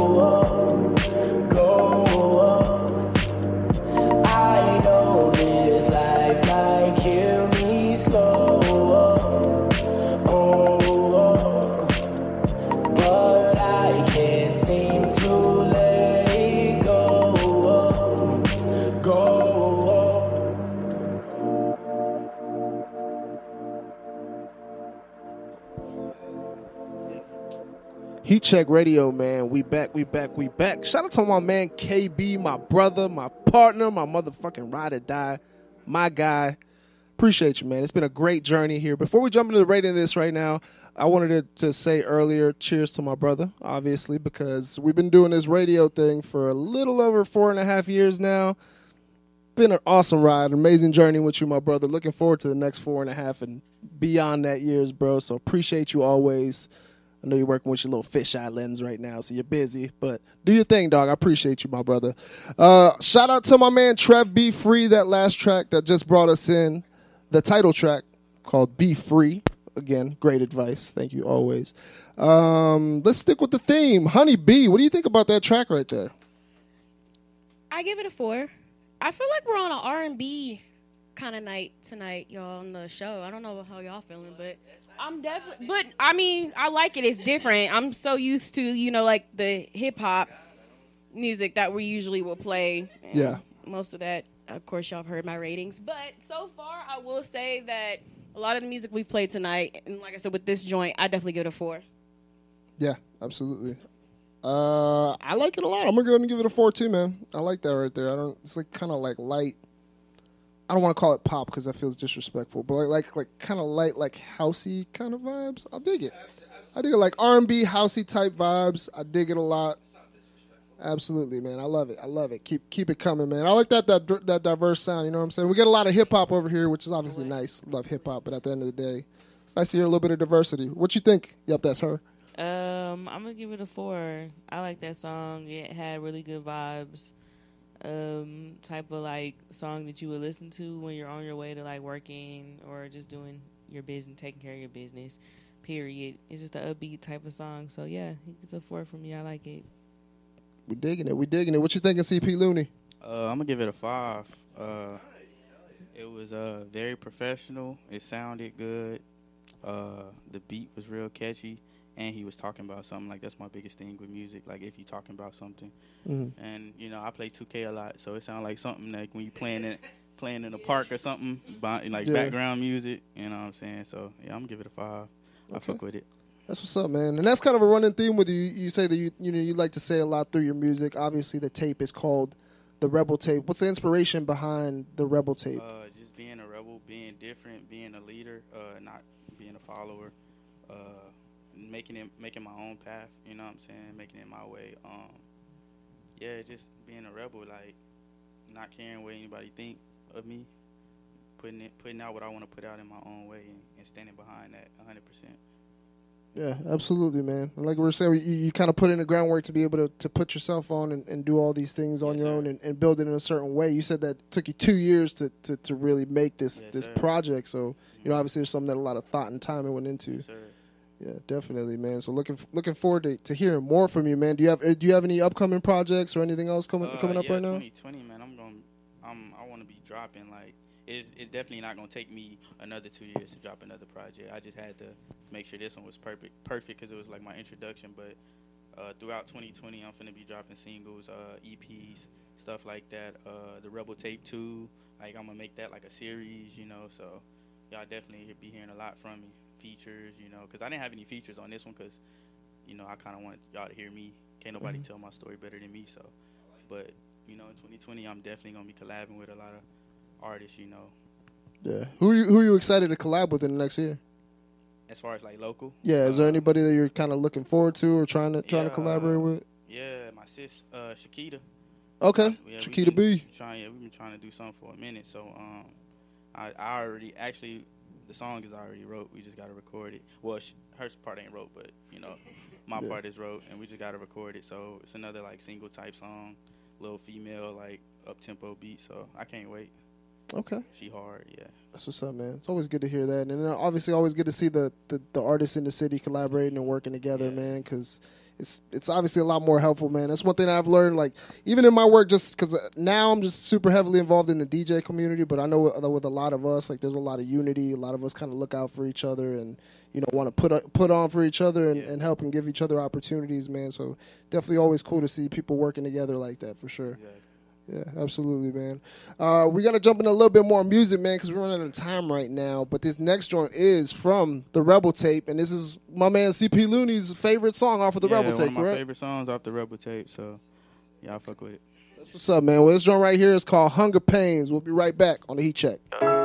I know this life might kill me slow, but I can't seem to let it go. Heat Check Radio, man. We back. Shout out to my man KB, my brother, my partner, my motherfucking ride or die, my guy. Appreciate you, man. It's been a great journey here. Before we jump into the rating of this right now, I wanted to say earlier, cheers to my brother, obviously, because we've been doing this radio thing for a little over 4.5 years now. Been an awesome ride, amazing journey with you, my brother. Looking forward to the next 4.5 and beyond that years, bro. So appreciate you always. I know you're working with your little fisheye lens right now, so you're busy. But do your thing, dog. I appreciate you, my brother. Shout out to my man Trev Be Free, that last track that just brought us in. The title track called Be Free. Again, great advice. Thank you always. Let's stick with the theme. Honey Bee, what do you think about that track right there? I give it a 4. I feel like we're on an R&B kind of night tonight, y'all, on the show. I don't know how y'all feeling, but I'm definitely, but I mean, I like it. It's different. I'm so used to, you know, like the hip hop music that we usually will play. Yeah. Most of that, of course, y'all have heard my ratings. But so far, I will say that a lot of the music we've played tonight, and like I said, with this joint, I definitely give it a 4. Yeah, absolutely. I like it a lot. I'm gonna go ahead and give it a 4 too, man. I like that right there. It's like kind of like light. I don't want to call it pop because that feels disrespectful, but like kind of light, like housey kind of vibes. I dig it. I dig it, like R&B housey type vibes. I dig it a lot. Absolutely, man. I love it. Keep it coming, man. I like that diverse sound. You know what I'm saying? We get a lot of hip hop over here, which is obviously nice. Love hip hop, but at the end of the day, it's nice to hear a little bit of diversity. What you think? Yep, that's her. I'm gonna give it a 4. I like that song. It had really good vibes. Type of like song that you would listen to when you're on your way to like working or just doing your business, taking care of your business. Period. It's just an upbeat type of song. So yeah, it's a 4 for me. I like it. We digging it. What you thinking, CP Looney? I'm gonna give it a 5. It was very professional. It sounded good. The beat was real catchy. And he was talking about something. Like, that's my biggest thing with music. Like, if you're talking about something. Mm-hmm. And, you know, I play 2K a lot. So it sounds like something like when you're playing in a park or something. Like, background music. You know what I'm saying? So, yeah, I'm going to give it a 5. Okay. I fuck with it. That's what's up, man. And that's kind of a running theme with you. You say that you like to say a lot through your music. Obviously, the tape is called The Rebel Tape. What's the inspiration behind The Rebel Tape? Just being a rebel, being different, being a leader, not being a follower. Making my own path, you know what I'm saying, making it my way. Yeah, just being a rebel, like not caring what anybody think of me, putting out what I want to put out in my own way and standing behind that 100%. Yeah, absolutely, man. And like we were saying, you kind of put in the groundwork to be able to put yourself on and do all these things on your own and build it in a certain way. You said that it took you 2 years to really make this project. So, you know, obviously there's something that a lot of thought and time went into. Yes, sir. Yeah, definitely, man. So looking forward to hearing more from you, man. Do you have any upcoming projects or anything else coming up right now? 2020, man. I want to be dropping like it's definitely not gonna take me another 2 years to drop another project. I just had to make sure this one was perfect because it was like my introduction. But throughout 2020, I'm finna be dropping singles, EPs, stuff like that. The Rebel Tape 2, like I'm gonna make that like a series, you know. So y'all definitely be hearing a lot from me. Features, you know, because I didn't have any features on this one because, you know, I kind of want y'all to hear me. Can't nobody tell my story better than me, so. But, you know, in 2020, I'm definitely going to be collabing with a lot of artists, you know. Yeah. Who are you excited to collab with in the next year? As far as, like, local? Yeah, is there anybody that you're kind of looking forward to or trying to collaborate with? Yeah, my sis, Shakita. Okay, Shakita B. We've been trying to do something for a minute, so I already, actually, the song is already wrote. We just got to record it. Well, her part ain't wrote, but, you know, my part is wrote, and we just got to record it. So it's another, like, single-type song, little female, like, up-tempo beat. So I can't wait. Okay. She hard, yeah. That's what's up, man. It's always good to hear that. And obviously always good to see the artists in the city collaborating and working together, man, because it's obviously a lot more helpful, man. That's one thing I've learned, like, even in my work, just because now I'm just super heavily involved in the DJ community, but I know with a lot of us, like, there's a lot of unity. A lot of us kind of look out for each other and, you know, want to put on for each other and help and give each other opportunities, man. So definitely always cool to see people working together like that, for sure. Exactly. Yeah, absolutely, man. We got to jump into a little bit more music, man, because we're running out of time right now. But this next joint is from the Rebel Tape, and this is my man CP Looney's favorite song off of the Rebel Tape, one of my correct? favorite songs off the Rebel Tape, so y'all fuck with it. That's what's up, man. Well, this joint right here is called Hunger Pains. We'll be right back on the Heat Check.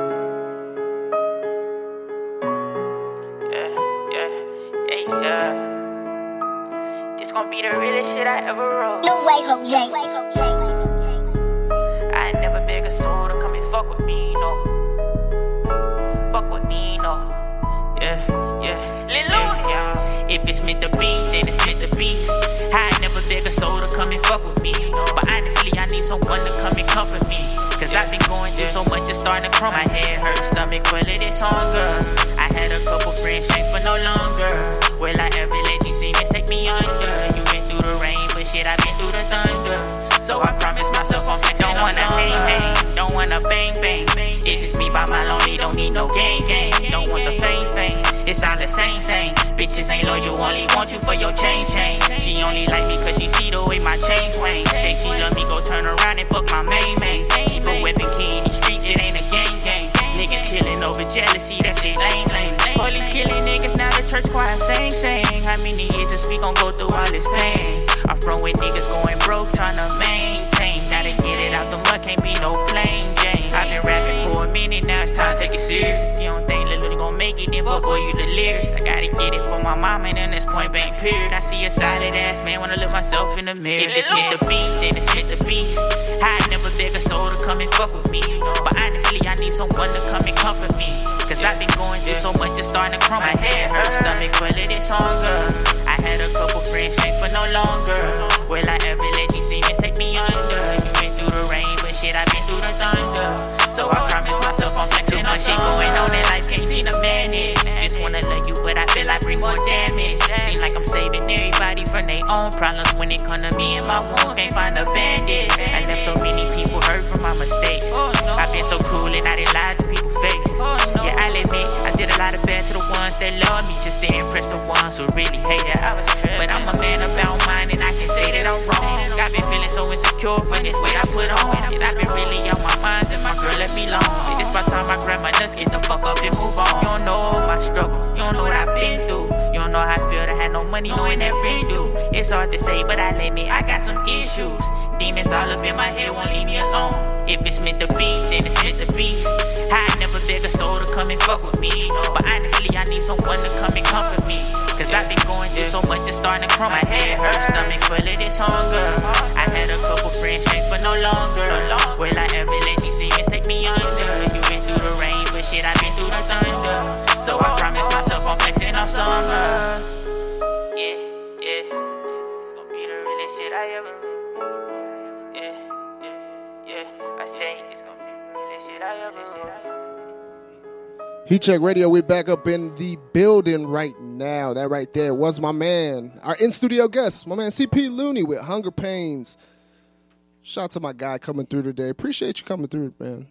Yeah. This gon' be the realest shit I ever wrote. No way, Jose. I never beg a soul to come and fuck with me, no. Fuck with me, no. Yeah. If it's meant to be, then it's meant to be. I never beg a soul to come and fuck with me. But honestly, I need someone to come and comfort me. Cause I've been going through so much, it's starting to crumb. My head hurt, stomach full of this hunger. I had a couple friends, strength but no longer. Will I ever let these demons take me under? You been through the rain, but shit, I've been through the thunder. So I promise myself I'm flexing. Don't wanna hang, don't wanna bang. It's just me by my lonely, don't need no gang. Don't want the fame. It's all the same. Bitches ain't loyal, only want you for your chain. She only like me cause she see the way my chain swing. Say she love me, go turn around and fuck my main. Keep a weapon key in these streets, it ain't a gang. Niggas killing over jealousy, that shit lame. Police killing niggas, now the church choir sing. How many years is we gon' go through all this pain? I'm from with niggas going broke, trying to maintain. Now to get it out the mud, can't be no plain Jane. I've been rapping for a minute, now it's time to take it serious. If you don't think Lil' gon' make it, then fuck all you delirious. I gotta get it for my mama, and then this point blank period. I see a solid ass man, wanna look myself in the mirror. If it's meant to be, then it's meant to be. I never beg a soul to come and fuck with me. But honestly, I need someone to come and comfort me. Cause I've been going through so much, it's starting to crumb. My head hurt, stomach full of this hunger. I had a couple friends, strength but no longer. Will I ever let these demons take me under? You been through the rain, but shit, I've been through the thunder. So I promise myself I'm flexing on shit going on in life, can't see the manage. Just wanna love you, but I feel I bring more damage. Seem like I'm saving everybody from their own problems. When it come to me and my wounds, can't find a bandage. I left so many people hurt from my mistakes. I've been so cruel and I didn't lie to people's face. Yeah, I'll admit, I did a lot of bad to the ones that love me, just to impress the ones who really hate it. But I'm a man about mine and I can say that I'm wrong. I've been feeling so insecure for this weight I put on. And I've been really out my mind since my girl let me alone. It's by time I grab my nuts, get the fuck up and move on. You don't know my struggle, you don't know what I've been through. You don't know how I feel to have no money, knowing that ring do. It's hard to say, but I admit I got some issues. Demons all up in my head, won't leave me alone. If it's meant to be, then it's meant to be. I never beg a soul to come and fuck with me. But honestly, I need someone to come and comfort me. Cause I've been going through so much, it's starting to crumb. My head hurt, stomach full of this hunger. I had a couple friends, strength but no longer. Will I ever let these demons take me under? You been through the rain, but shit, I've been through the thunder. So I promise myself I'm flexing off summer. Yeah. It's gonna be the realest shit I ever. Yeah. I say it's gonna be the realest shit I ever. Heat Check Radio, we're back up in the building right now. That right there was my man, our in-studio guest, my man CP Looney with Hunger Pains. Shout out to my guy coming through today. Appreciate you coming through, man.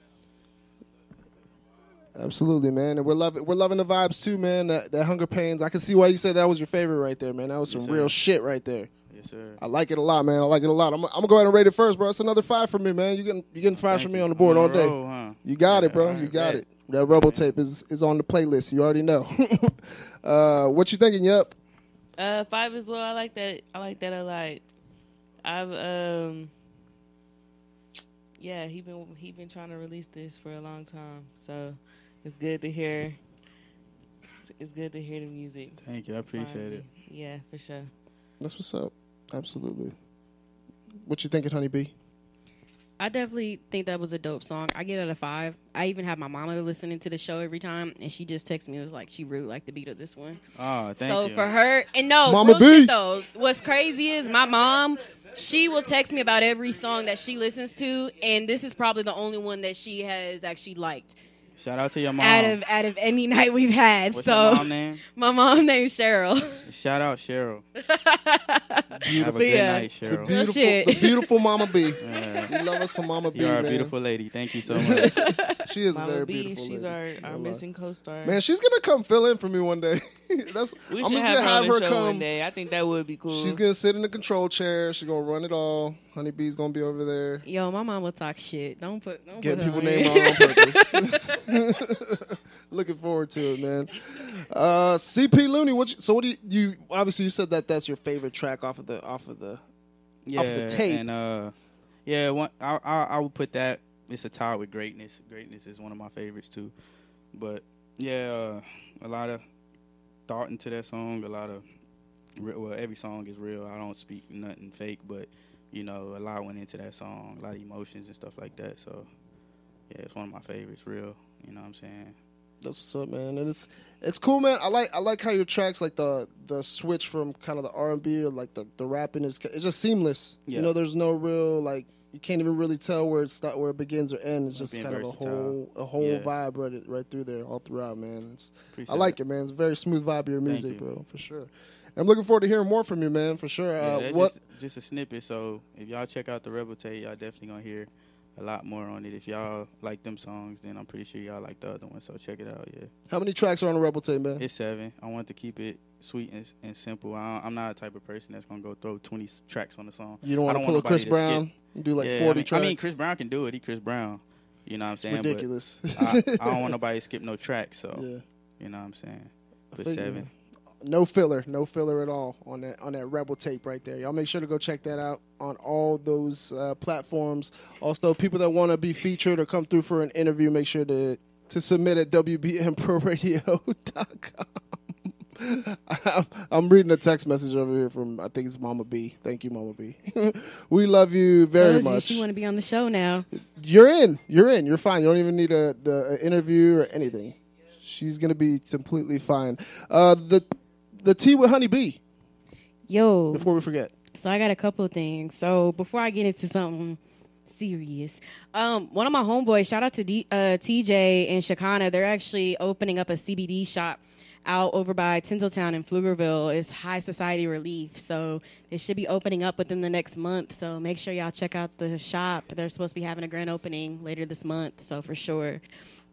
Absolutely, man. And we're loving the vibes too, man. That Hunger Pains. I can see why you said that was your favorite right there, man. That was some real shit right there. Yes, sir. I like it a lot, man. I like it a lot. I'm gonna go ahead and rate it first, bro. It's another 5 for me, man. You getting 5 from me on the board all day. Huh? You got it, bro. You got it. That Rebel Tape is on the playlist. You already know. What you thinking, Yup? 5 as well. I like that a lot. I've yeah, he been trying to release this for a long time, so it's good to hear. It's good to hear the music. Thank you, I appreciate it. Yeah, for sure. That's what's up. Absolutely. What you thinking, Honey Bee? I definitely think that was a dope song. I get it a 5. I even have my mama listening to the show every time, and she just texts me. It was like she really liked the beat of this one. Oh, thank you. So for her, and no, Mama real B. shit though. What's crazy is my mom. She will text me about every song that she listens to, and this is probably the only one that she has actually liked. Shout out to your mom. Out of any night we've had. What's so your mom name? My mom name's Cheryl. Shout out Cheryl. Beautiful. Have a good night, Cheryl. The beautiful Mama B. Yeah. We love us some Mama B, You are a man. beautiful lady. Thank you so much. She is Mama a very B, beautiful she's lady. our missing co-star. Man, she's gonna come fill in for me one day. That's we I'm should just have gonna have her, on her the show come. one day. I think that would be cool. She's gonna sit in the control chair. She's gonna run it all. Honeybee's gonna be over there. Yo, my mom will talk shit. Don't Get put her people on named here. wrong on purpose. Looking forward to it, man. CP Looney, what do you obviously you said that's your favorite track off of the tape. And I would put that. It's a tie with Greatness. Greatness is one of my favorites too. But yeah, a lot of thought into that song. A lot of every song is real. I don't speak nothing fake, but a lot went into that song. A lot of emotions and stuff like that. So yeah, it's one of my favorites. Real. You know what I'm saying? That's what's up, man. And it's cool, man. I like how your tracks, like the switch from kind of the R&B or like the rapping it's just seamless. Yeah. There's no real like you can't even really tell where it begins or ends. It's just kind of a whole vibe right through there all throughout, man. I like it, man. It's a very smooth vibe of your music, bro, for sure. I'm looking forward to hearing more from you, man, for sure. Just a snippet. So if y'all check out the Rebel Tape, y'all definitely gonna hear a lot more on it. If y'all like them songs, then I'm pretty sure y'all like the other one. So check it out. Yeah. How many tracks are on the Rebel Tape, man? It's 7. I want to keep it sweet and simple. I'm not a type of person that's gonna go throw 20 tracks on the song. You don't want to pull a Chris Brown and do 40 tracks. I mean, Chris Brown can do it. He Chris Brown. You know what I'm saying? It's ridiculous. But I don't want nobody to skip no tracks. So yeah. You know what I'm saying? Put 7. No filler at all on that Rebel Tape right there. Y'all make sure to go check that out on all those platforms. Also, people that want to be featured or come through for an interview, make sure to submit at WBMProRadio.com. I'm reading a text message over here from, I think it's Mama B. Thank you, Mama B. We love you very much. She want to be on the show now. You're in. You're fine. You don't even need an interview or anything. She's going to be completely fine. The tea with Honey B. Yo. Before we forget. So I got a couple of things. So before I get into something serious, one of my homeboys, shout out to TJ and Shakana, they're actually opening up a CBD shop out over by Tinseltown in Pflugerville. It's High Society Relief. So they should be opening up within the next month. So make sure y'all check out the shop. They're supposed to be having a grand opening later this month. So for sure.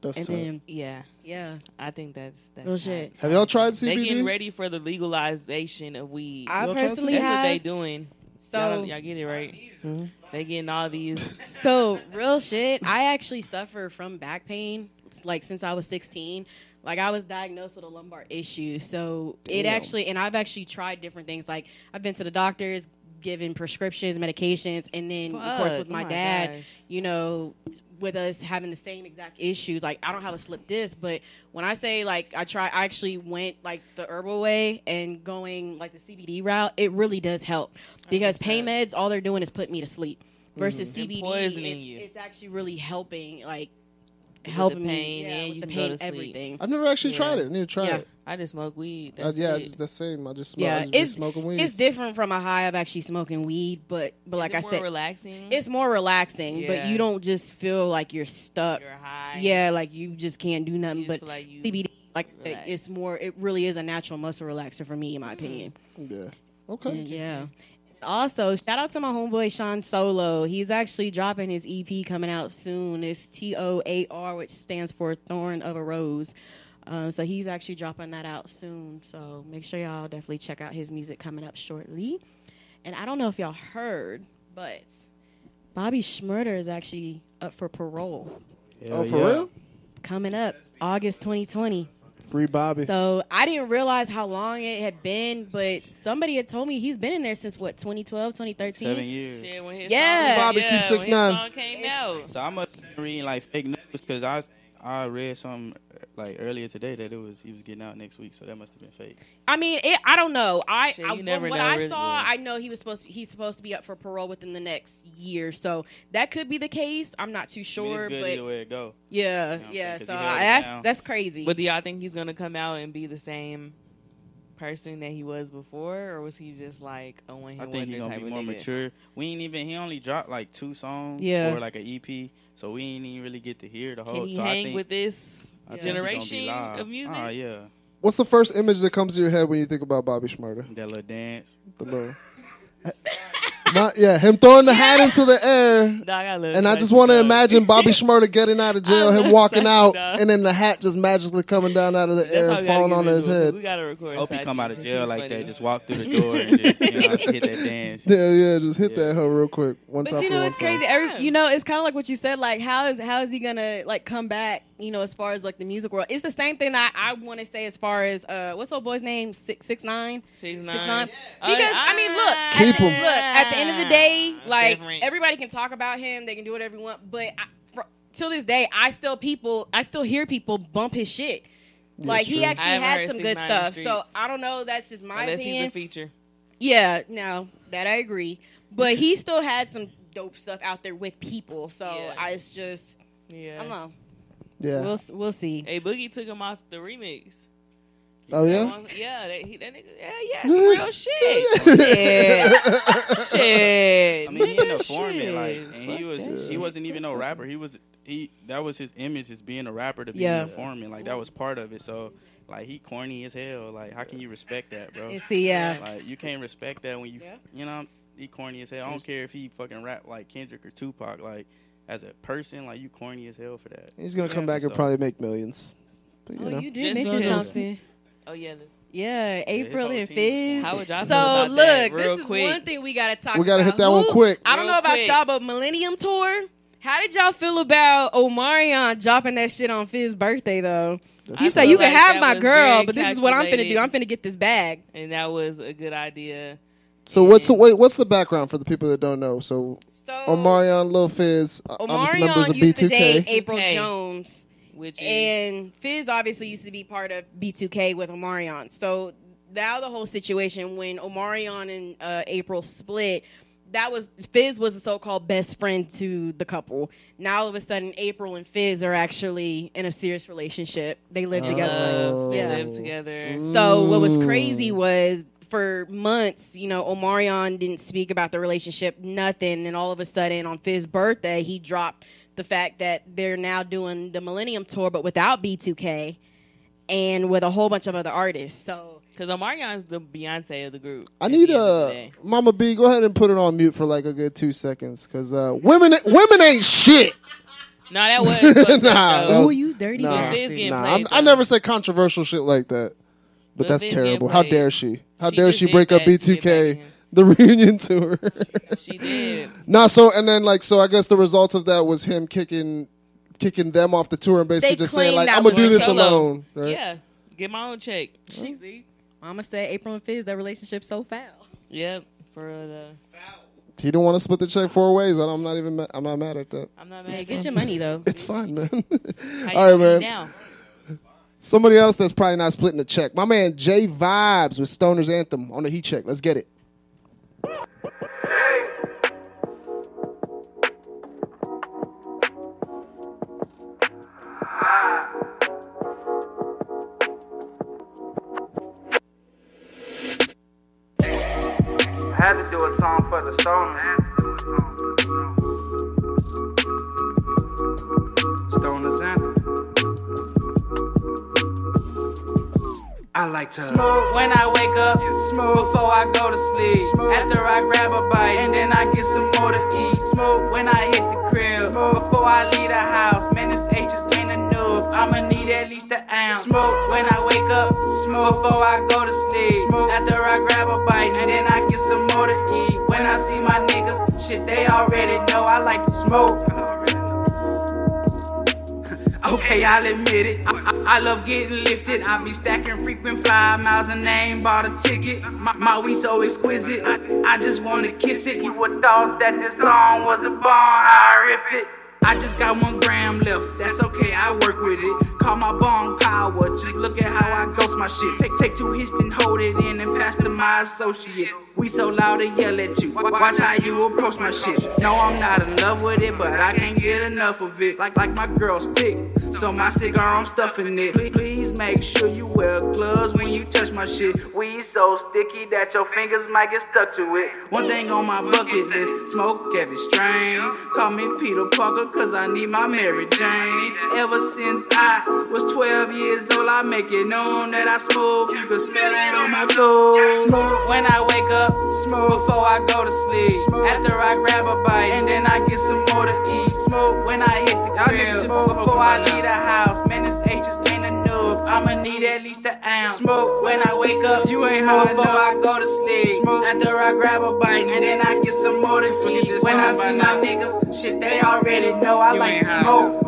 Yeah. I think that's bullshit. Have y'all tried CBD? They getting ready for the legalization of weed. I personally that's have. what they doing. So y'all get it right. Mm-hmm. They getting all these. So real shit. I actually suffer from back pain. Like since I was 16. Like I was diagnosed with a lumbar issue. So and I've actually tried different things. Like I've been to the doctors, given prescriptions, medications, and then of course with my dad, with us having the same exact issues. Like I don't have a slip disc, but when I say like I actually went like the herbal way and going like the CBD route, it really does help because pain meds, all they're doing is put me to sleep. Versus CBD, it's actually really helping helping pain, with the pain, everything. I've never actually tried it. I need to try it. I just smoke weed. It's the same. I just smoking weed. It's different from a high of actually smoking weed, but like I said, relaxing. It's more relaxing, but you don't just feel like you're stuck. You're high. Yeah, like you just can't do nothing. But like CBD, it's more. It really is a natural muscle relaxer for me, in my opinion. Yeah. Okay. Yeah. Also, shout out to my homeboy Sean Solo. He's actually dropping his EP coming out soon. It's TOAR, which stands for Thorn of a Rose. So he's actually dropping that out soon. So make sure y'all definitely check out his music coming up shortly. And I don't know if y'all heard, but Bobby Shmurda is actually up for parole. For real? Coming up August 2020. Free Bobby. So I didn't realize how long it had been, but somebody had told me he's been in there since 2012, 2013. 7 years. Shit, when his Bobby keep 6'9". song came out. So I must have been reading like fake news because I read something like earlier today that he was getting out next week. So that must have been fake. I mean, I don't know. From never what know, I really. saw, I know he's supposed to be up for parole within the next year. So that could be the case. I'm not too sure, it's good but either way it go. Yeah. So that's crazy. But do y'all think he's gonna come out and be the same person that he was before, or was he just like a one hit wonder type of nigga? I think he's gonna be more mature. He only dropped like 2 songs or like an EP, so we ain't even really get to hear the whole. Can he hang with this generation of music? Yeah. What's the first image that comes to your head when you think about Bobby Shmurda? That little dance. The little. Him throwing the hat into the air. Dog, I love And I just Slushy, want to dog. imagine Bobby Shmurda getting out of jail, I him love walking Slushy, out, dog. and then the hat just magically coming down out of the That's air how and we gotta falling get on his visuals, 'cause head. We gotta record. Hope he Sachi, come out of 'cause jail he's like funny. that. Just walk through the door and just hit that dance. Yeah, just hit that hoe real quick. One But time you for know, one it's time. crazy. It's kind of like what you said. Like, how is he gonna like come back? You know, as far as like the music world, it's the same thing that I want to say as far as what's old boy's name? 6ix9ine. 6ix9ine. Because I mean, look, Keep him. Look, at the end of the day, like Different. everybody can talk about him. They can do whatever you want. But till this day, I still hear people bump his shit. Like he true. actually I haven't had heard some 6ix9ine good in stuff. the So streets. I don't know. That's just my Unless opinion. he's a feature. Yeah, no, that I agree. But he still had some dope stuff out there with people. So Yeah. it's just, Yeah. I don't know. Yeah. We'll see. Hey, Boogie took him off the remix. Oh, yeah? Yeah, that nigga. Yeah, some real shit. Shit. I mean, he in the Nigga, forming, shit. like, and he wasn't even no rapper. That was his image as being a rapper to be in the forming. Like, that was part of it. So, like, he corny as hell. Like, how can you respect that, bro? Yeah. Like, you can't respect that when you know, he corny as hell. I don't care if he fucking rap like Kendrick or Tupac. Like, as a person, like, you corny as hell for that. He's going to come back and probably make millions. But, you know. You did Just mention because- something. Oh, yeah. Yeah, April whole and team Fizz. How would y'all feel So about look, that real this is quick? one thing we gotta talk. We gotta about. hit that one quick. I don't Real know about quick. y'all, but Millennium Tour. How did y'all feel about Omarion dropping that shit on Fizz's birthday though? He said feel you can like have that my was girl, very but this is what I'm finna do. calculated. I'm finna get this bag. And that was a good idea. So what's the background for the people that don't know? So So Omarion, Lil Fizz, obviously members Omarion of used to date B2K. April B2K. Jones. Which is And Fizz obviously used to be part of B2K with Omarion. So now the whole situation when Omarion and April split, Fizz was the so-called best friend to the couple. Now all of a sudden, April and Fizz are actually in a serious relationship. They live together. love. They Yeah. live together. So what was crazy was for months, you know, Omarion didn't speak about the relationship, nothing. And all of a sudden on Fizz's birthday, he dropped the fact that they're now doing the Millennium Tour, but without B2K and with a whole bunch of other artists. So Because Omarion's the Beyonce of the group. I at need the end of the day. Mama B, go ahead and put it on mute for like a good 2 seconds, because women ain't shit. No, that was fucked up, Nah, though. that was- you dirty Nah, Fizz getting nah, played, I though. never say controversial shit like that. But Lil that's Fizz terrible. getting How played. dare she? How She dare just she did break up that to get back B2K, at him. the reunion tour? She did. Nah, so and then so I guess the result of that was him kicking them off the tour and basically They just saying claimed like, that I'm gonna was do this solo. alone. Right? Yeah. Get my own check. see, Mama said April and Fizz, their relationship so foul. Yep. For the. He didn't want to split the check 4 ways. I'm not even. I'm not mad at that. I'm not Hey, mad. get your money though. It's fine, man. How All right, you man. now? Somebody else that's probably not splitting the check. My man Jay Vibes with Stoner's Anthem on the Heat Check. Let's get it. Had to do a song for the Stoners. Stoners Anthem. I like to Smoke when I wake up, smoke before I go to sleep. After I grab a bite, and then I get some more to eat. Smoke when I hit the crib, before I leave the house. Man, this H just ain't enough. I'ma need at least an ounce. Smoke when I wake up, smoke before I go to sleep. After I grab a bite, and then I get some more to eat. When I see my niggas, shit, they already know I like to smoke. Okay, I'll admit it. I love getting lifted. I be stacking frequent 5 miles and ain't bought a ticket. My weed so exquisite. I just wanna kiss it. You would thought that this song was a bomb. I ripped it. I just got 1 gram left. That's okay, I work with it. Call my bong power. Just look at how I ghost my shit. Take 2 hits and hold it in and pass to my associates. We so loud they yell at you. Watch how you approach my shit. No, I'm not in love with it, but I can't get enough of it. Like my girl's thick. So my cigar, I'm stuffing it. Please make sure you wear gloves when you touch my shit. Weed so sticky that your fingers might get stuck to it. One thing on my bucket list, smoke every strain. Call me Peter Parker, cause I need my Mary Jane. Ever since I was 12 years old, I make it known that I smoke. You can smell it on my clothes. Smoke when I wake up, smoke before I go to sleep. After I grab a bite, and then I get some more to eat. Smoke when I hit the grill, before I leave the house. Man, this H just ain't enough. I'ma need at least an ounce. Smoke when I wake up, you ain't high before I go to sleep. Smoke after I grab a bite, and then I get some more to eat. When I see my niggas, shit, they already know I like to smoke.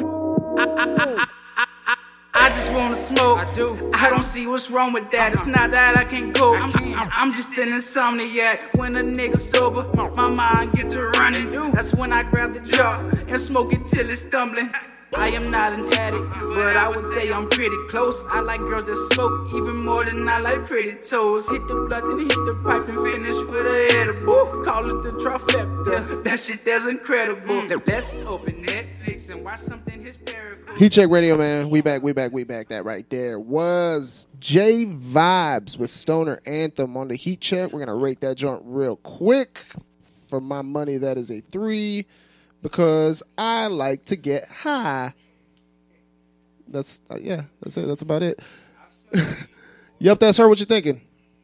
I just wanna smoke. I don't see what's wrong with that. It's not that I can't cope. I'm just an insomniac. When a nigga sober, my mind get to running. That's when I grab the jar and smoke it till it's stumbling. I am not an addict, but I would say I'm pretty close. I like girls that smoke even more than I like pretty toes. Hit the blunt and hit the pipe and finish with a edible. Call it the trifecta. That shit there's incredible. Let's open Netflix and watch something hysterical. Heat Check Radio, man. We back. That right there was J Vibes with Stoner Anthem on the Heat Check. We're going to rate that joint real quick. For my money, that is a 3 because I like to get high. That's it. That's about it. Yep, that's her. What you thinking?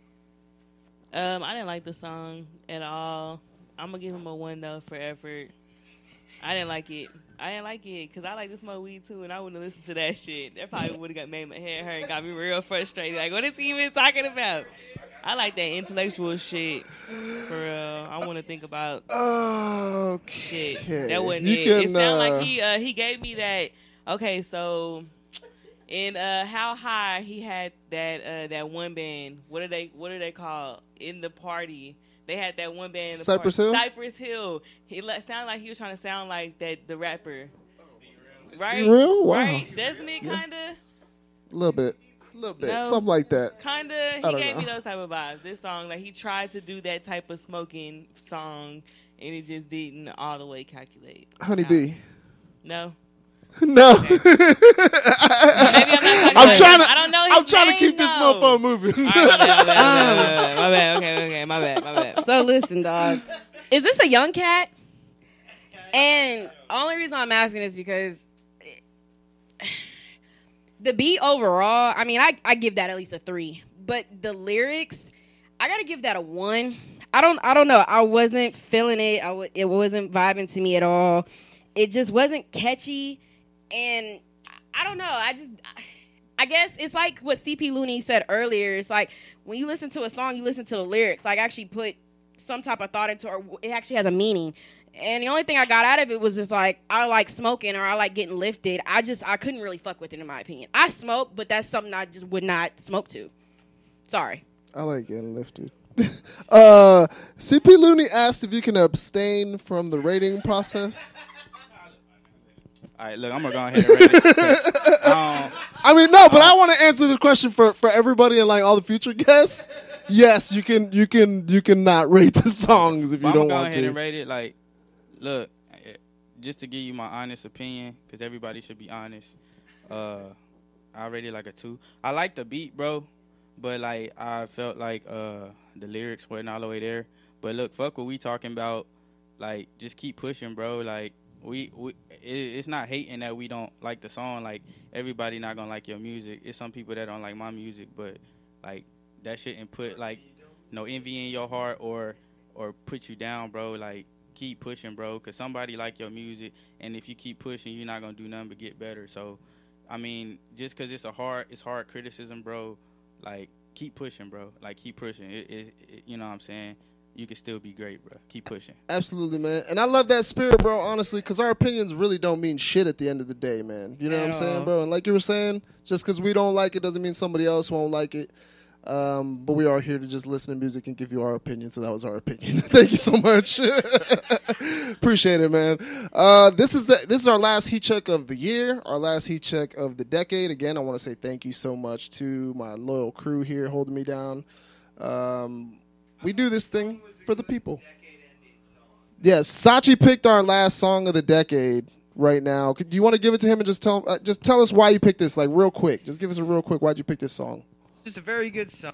I didn't like the song at all. I'm going to give him a 1, though, for effort. I didn't like it because I like to smoke weed too, and I wouldn't listen to that shit. That probably would have made my head hurt and got me real frustrated. Like, what is he even talking about? I like that intellectual shit. For real, I want to think about shit. That wasn't it. It sounded like he gave me that. Okay, so in How High he had that one band. What are they called in the party? They had that one band. Cypress Hill? Cypress Hill. He sounded like he was trying to sound like the rapper. Right? Be Real? Wow. Right? Doesn't it kind of? A little bit. No, Something like that. Kind of. He gave me those type of vibes. This song, like he tried to do that type of smoking song, and it just didn't all the way calculate. Honey B. No. No. Maybe I'm not talking I'm trying to keep this mofo moving. All right, my bad. Okay, my bad. So listen, dog. Is this a young cat? And only reason I'm asking is because the beat overall, I mean, I give that at least a 3. But the lyrics, I gotta give that a 1. I don't know. I wasn't feeling it. It wasn't vibing to me at all. It just wasn't catchy. And I don't know. I guess it's like what CP Looney said earlier. It's like when you listen to a song, you listen to the lyrics. Like actually put some type of thought into it, or it actually has a meaning. And the only thing I got out of it was just like, I like smoking or I like getting lifted. I couldn't really fuck with it in my opinion. I smoke, but that's something I just would not smoke to. Sorry. I like getting lifted. CP Looney asked if you can abstain from the rating process. All right, look, I'm gonna go ahead and rate it. I mean, no, but I want to answer this question for everybody and like all the future guests. Yes, you can not rate the songs if you don't want to. I'm gonna go ahead and rate it. Like, look, just to give you my honest opinion, because everybody should be honest. I rate it like a 2. I like the beat, bro, but like I felt like the lyrics weren't all the way there. But look, fuck what we talking about. Like, just keep pushing, bro. Like. It's not hating that we don't like the song. Like, everybody not gonna like your music. It's some people that don't like my music, but like that shouldn't put like no envy in your heart or put you down, bro. Like, keep pushing, bro, because somebody like your music, and if you keep pushing, you're not gonna do nothing but get better. So, I mean, just because it's hard criticism, bro. Like, keep pushing, bro. Like, keep pushing. You know what I'm saying? You can still be great, bro. Keep pushing. Absolutely, man. And I love that spirit, bro, honestly, because our opinions really don't mean shit at the end of the day, man. You know what I'm saying, bro? And like you were saying, just because we don't like it doesn't mean somebody else won't like it. But we are here to just listen to music and give you our opinion, so that was our opinion. Thank you so much. Appreciate it, man. This is our last Heat Check of the year, our last Heat Check of the decade. Again, I want to say thank you so much to my loyal crew here holding me down. We do this thing for the people. Yes, Sachi picked our last song of the decade right now. Do you want to give it to him and just tell us why you picked this, like real quick? Just give us a real quick, why'd you pick this song? Just a very good song.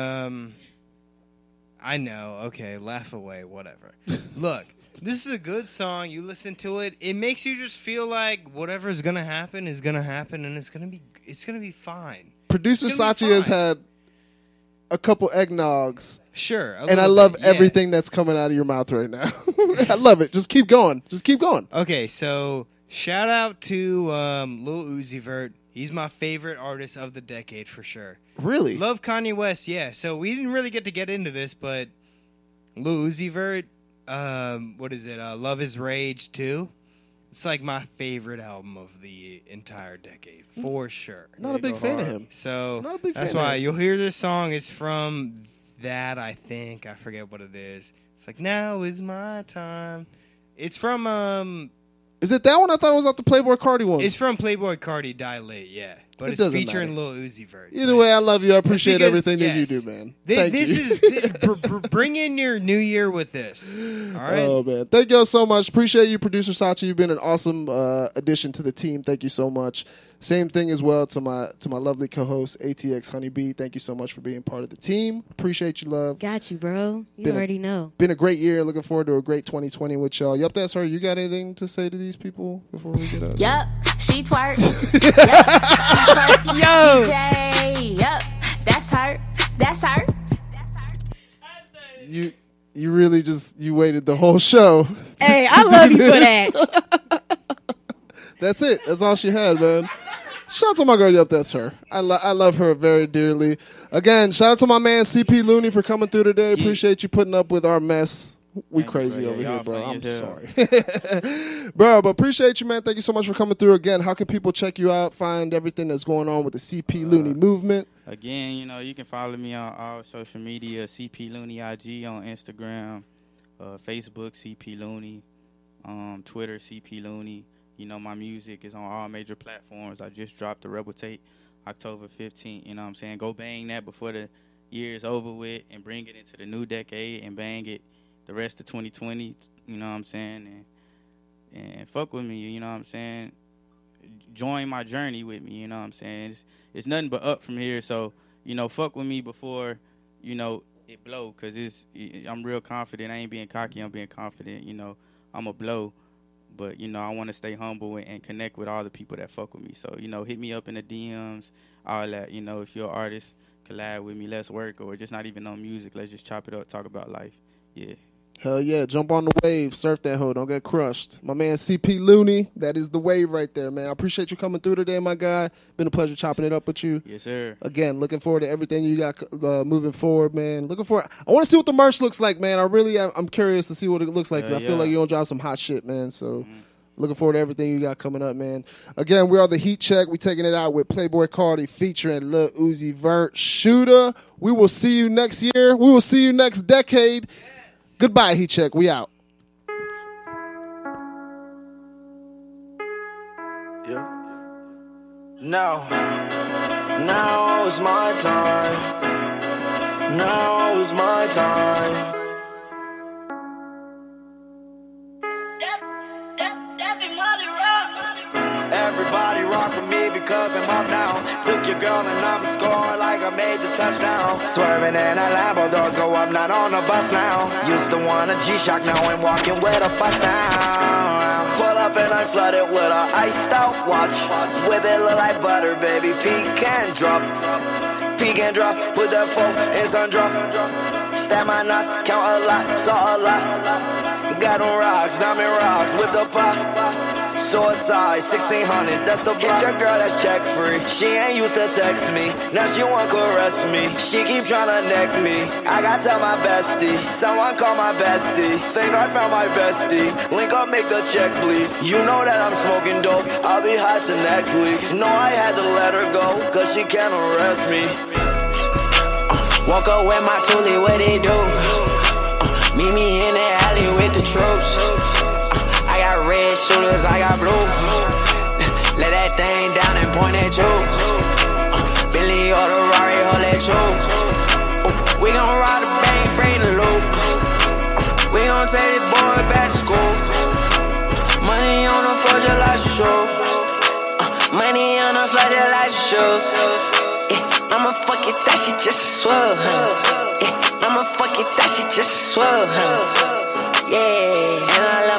I know. Okay, laugh away. Whatever. Look, this is a good song. You listen to it. It makes you just feel like whatever is gonna happen is gonna happen, and it's gonna be fine. Producer Sachi has had a couple eggnogs. Sure. And I love everything that's coming out of your mouth right now. I love it. Just keep going. Okay, so shout out to Lil Uzi Vert. He's my favorite artist of the decade for sure. Really? Love Kanye West, yeah. So we didn't really get into this, but Lil Uzi Vert, what is it? Love is Rage 2. It's like my favorite album of the entire decade, for sure. Not a big fan of him. So Not a big that's fan of why him. you'll hear this song. It's from that, I think. I forget what it is. It's like, now is my time. It's from... Is it that one? I thought it was off the Playboy Cardi one. It's from Playboy Cardi, Dilate, yeah. But It it's doesn't featuring matter. Lil Uzi Vert. Either way, I love you. I appreciate because, everything that you yes, do, man. Thank this you. is bring in your new year with this. All right. Oh, man. Thank y'all so much. Appreciate you, Producer Sachi. You've been an awesome addition to the team. Thank you so much. Same thing as well to my lovely co-host, ATX Honeybee. Thank you so much for being part of the team. Appreciate you, love. Got you, bro. You already know. Been a great year. Looking forward to a great 2020 with y'all. Yup, that's her. You got anything to say to these people before we get out? Yup, she twerk. Yup, she twerk. Yo. DJ. Yup, that's her. That's her. You really you waited the whole show. Hey, I love you for that. That's it. That's all she had, man. Shout out to my girl. Yup, that's her. I love her very dearly. Again, shout out to my man CP Looney for coming through today. Appreciate you putting up with our mess. We crazy over here, bro. I'm sorry. Bro, but appreciate you, man. Thank you so much for coming through again. How can people check you out, find everything that's going on with the CP Looney movement? Again, you can follow me on all social media, CP Looney IG on Instagram, Facebook, CP Looney, Twitter, CP Looney. My music is on all major platforms. I just dropped the Rebel Tape October 15th. You know what I'm saying? Go bang that before the year is over with and bring it into the new decade and bang it the rest of 2020. You know what I'm saying? And fuck with me, you know what I'm saying? Join my journey with me, you know what I'm saying? It's nothing but up from here. So, fuck with me before, it blow. Because I'm real confident. I ain't being cocky. I'm being confident. I'm a blow. But, I want to stay humble and connect with all the people that fuck with me. So, hit me up in the DMs, all that. If you're an artist, collab with me, let's work. Or just not even on music, let's just chop it up, talk about life. Yeah. Hell yeah. Jump on the wave. Surf that hoe. Don't get crushed. My man CP Looney, that is the wave right there, man. I appreciate you coming through today, my guy. Been a pleasure chopping it up with you. Yes, sir. Again, looking forward to everything you got moving forward, man. Looking forward. I want to see what the merch looks like, man. I'm curious to see what it looks like. 'Cause I feel like you're going to drop some hot shit, man. So looking forward to everything you got coming up, man. Again, we are the Heat Check. We taking it out with Playboy Cardi featuring Lil Uzi Vert. Shooter. We will see you next year. We will see you next decade. Goodbye, Heat Check. We out. Yeah. Now is my time. Now is my time. Everybody rock with me because I'm up now. Took your girl and I'm scoring like I made the touchdown. Swerving in a Lambo, doors go up, not on the bus now. Used to want a G-Shock, now I'm walking with a bus now. Pull up and I flooded with a iced out watch. With it look like butter, baby, peek and drop. Peek and drop, put that phone in sun drop. Stab my knots, count a lot, saw a lot. Got on rocks, diamond rocks, with the pop. Suicide, 1600, that's the block. Get your girl that's check free. She ain't used to text me, now she want caress me. She keep tryna neck me, I gotta tell my bestie. Someone call my bestie, think I found my bestie. Link up, make the check bleed. You know that I'm smoking dope, I'll be high till next week. No, I had to let her go, cause she can't arrest me. Walk up with my toolie, what they do? Meet me in the alley with the troops. I got red shooters, I got blue. Let that thing down and point at you. Billy or the Rari, hold at you. We gon' ride the bank, bring the loop. We gon' take this boy back to school. Money on the floor just like shoes. Money on the floor just like shoes. I'ma fuck it that just swell, huh? Yeah, I'ma fuck it, that shit just swell, huh? Yeah, and I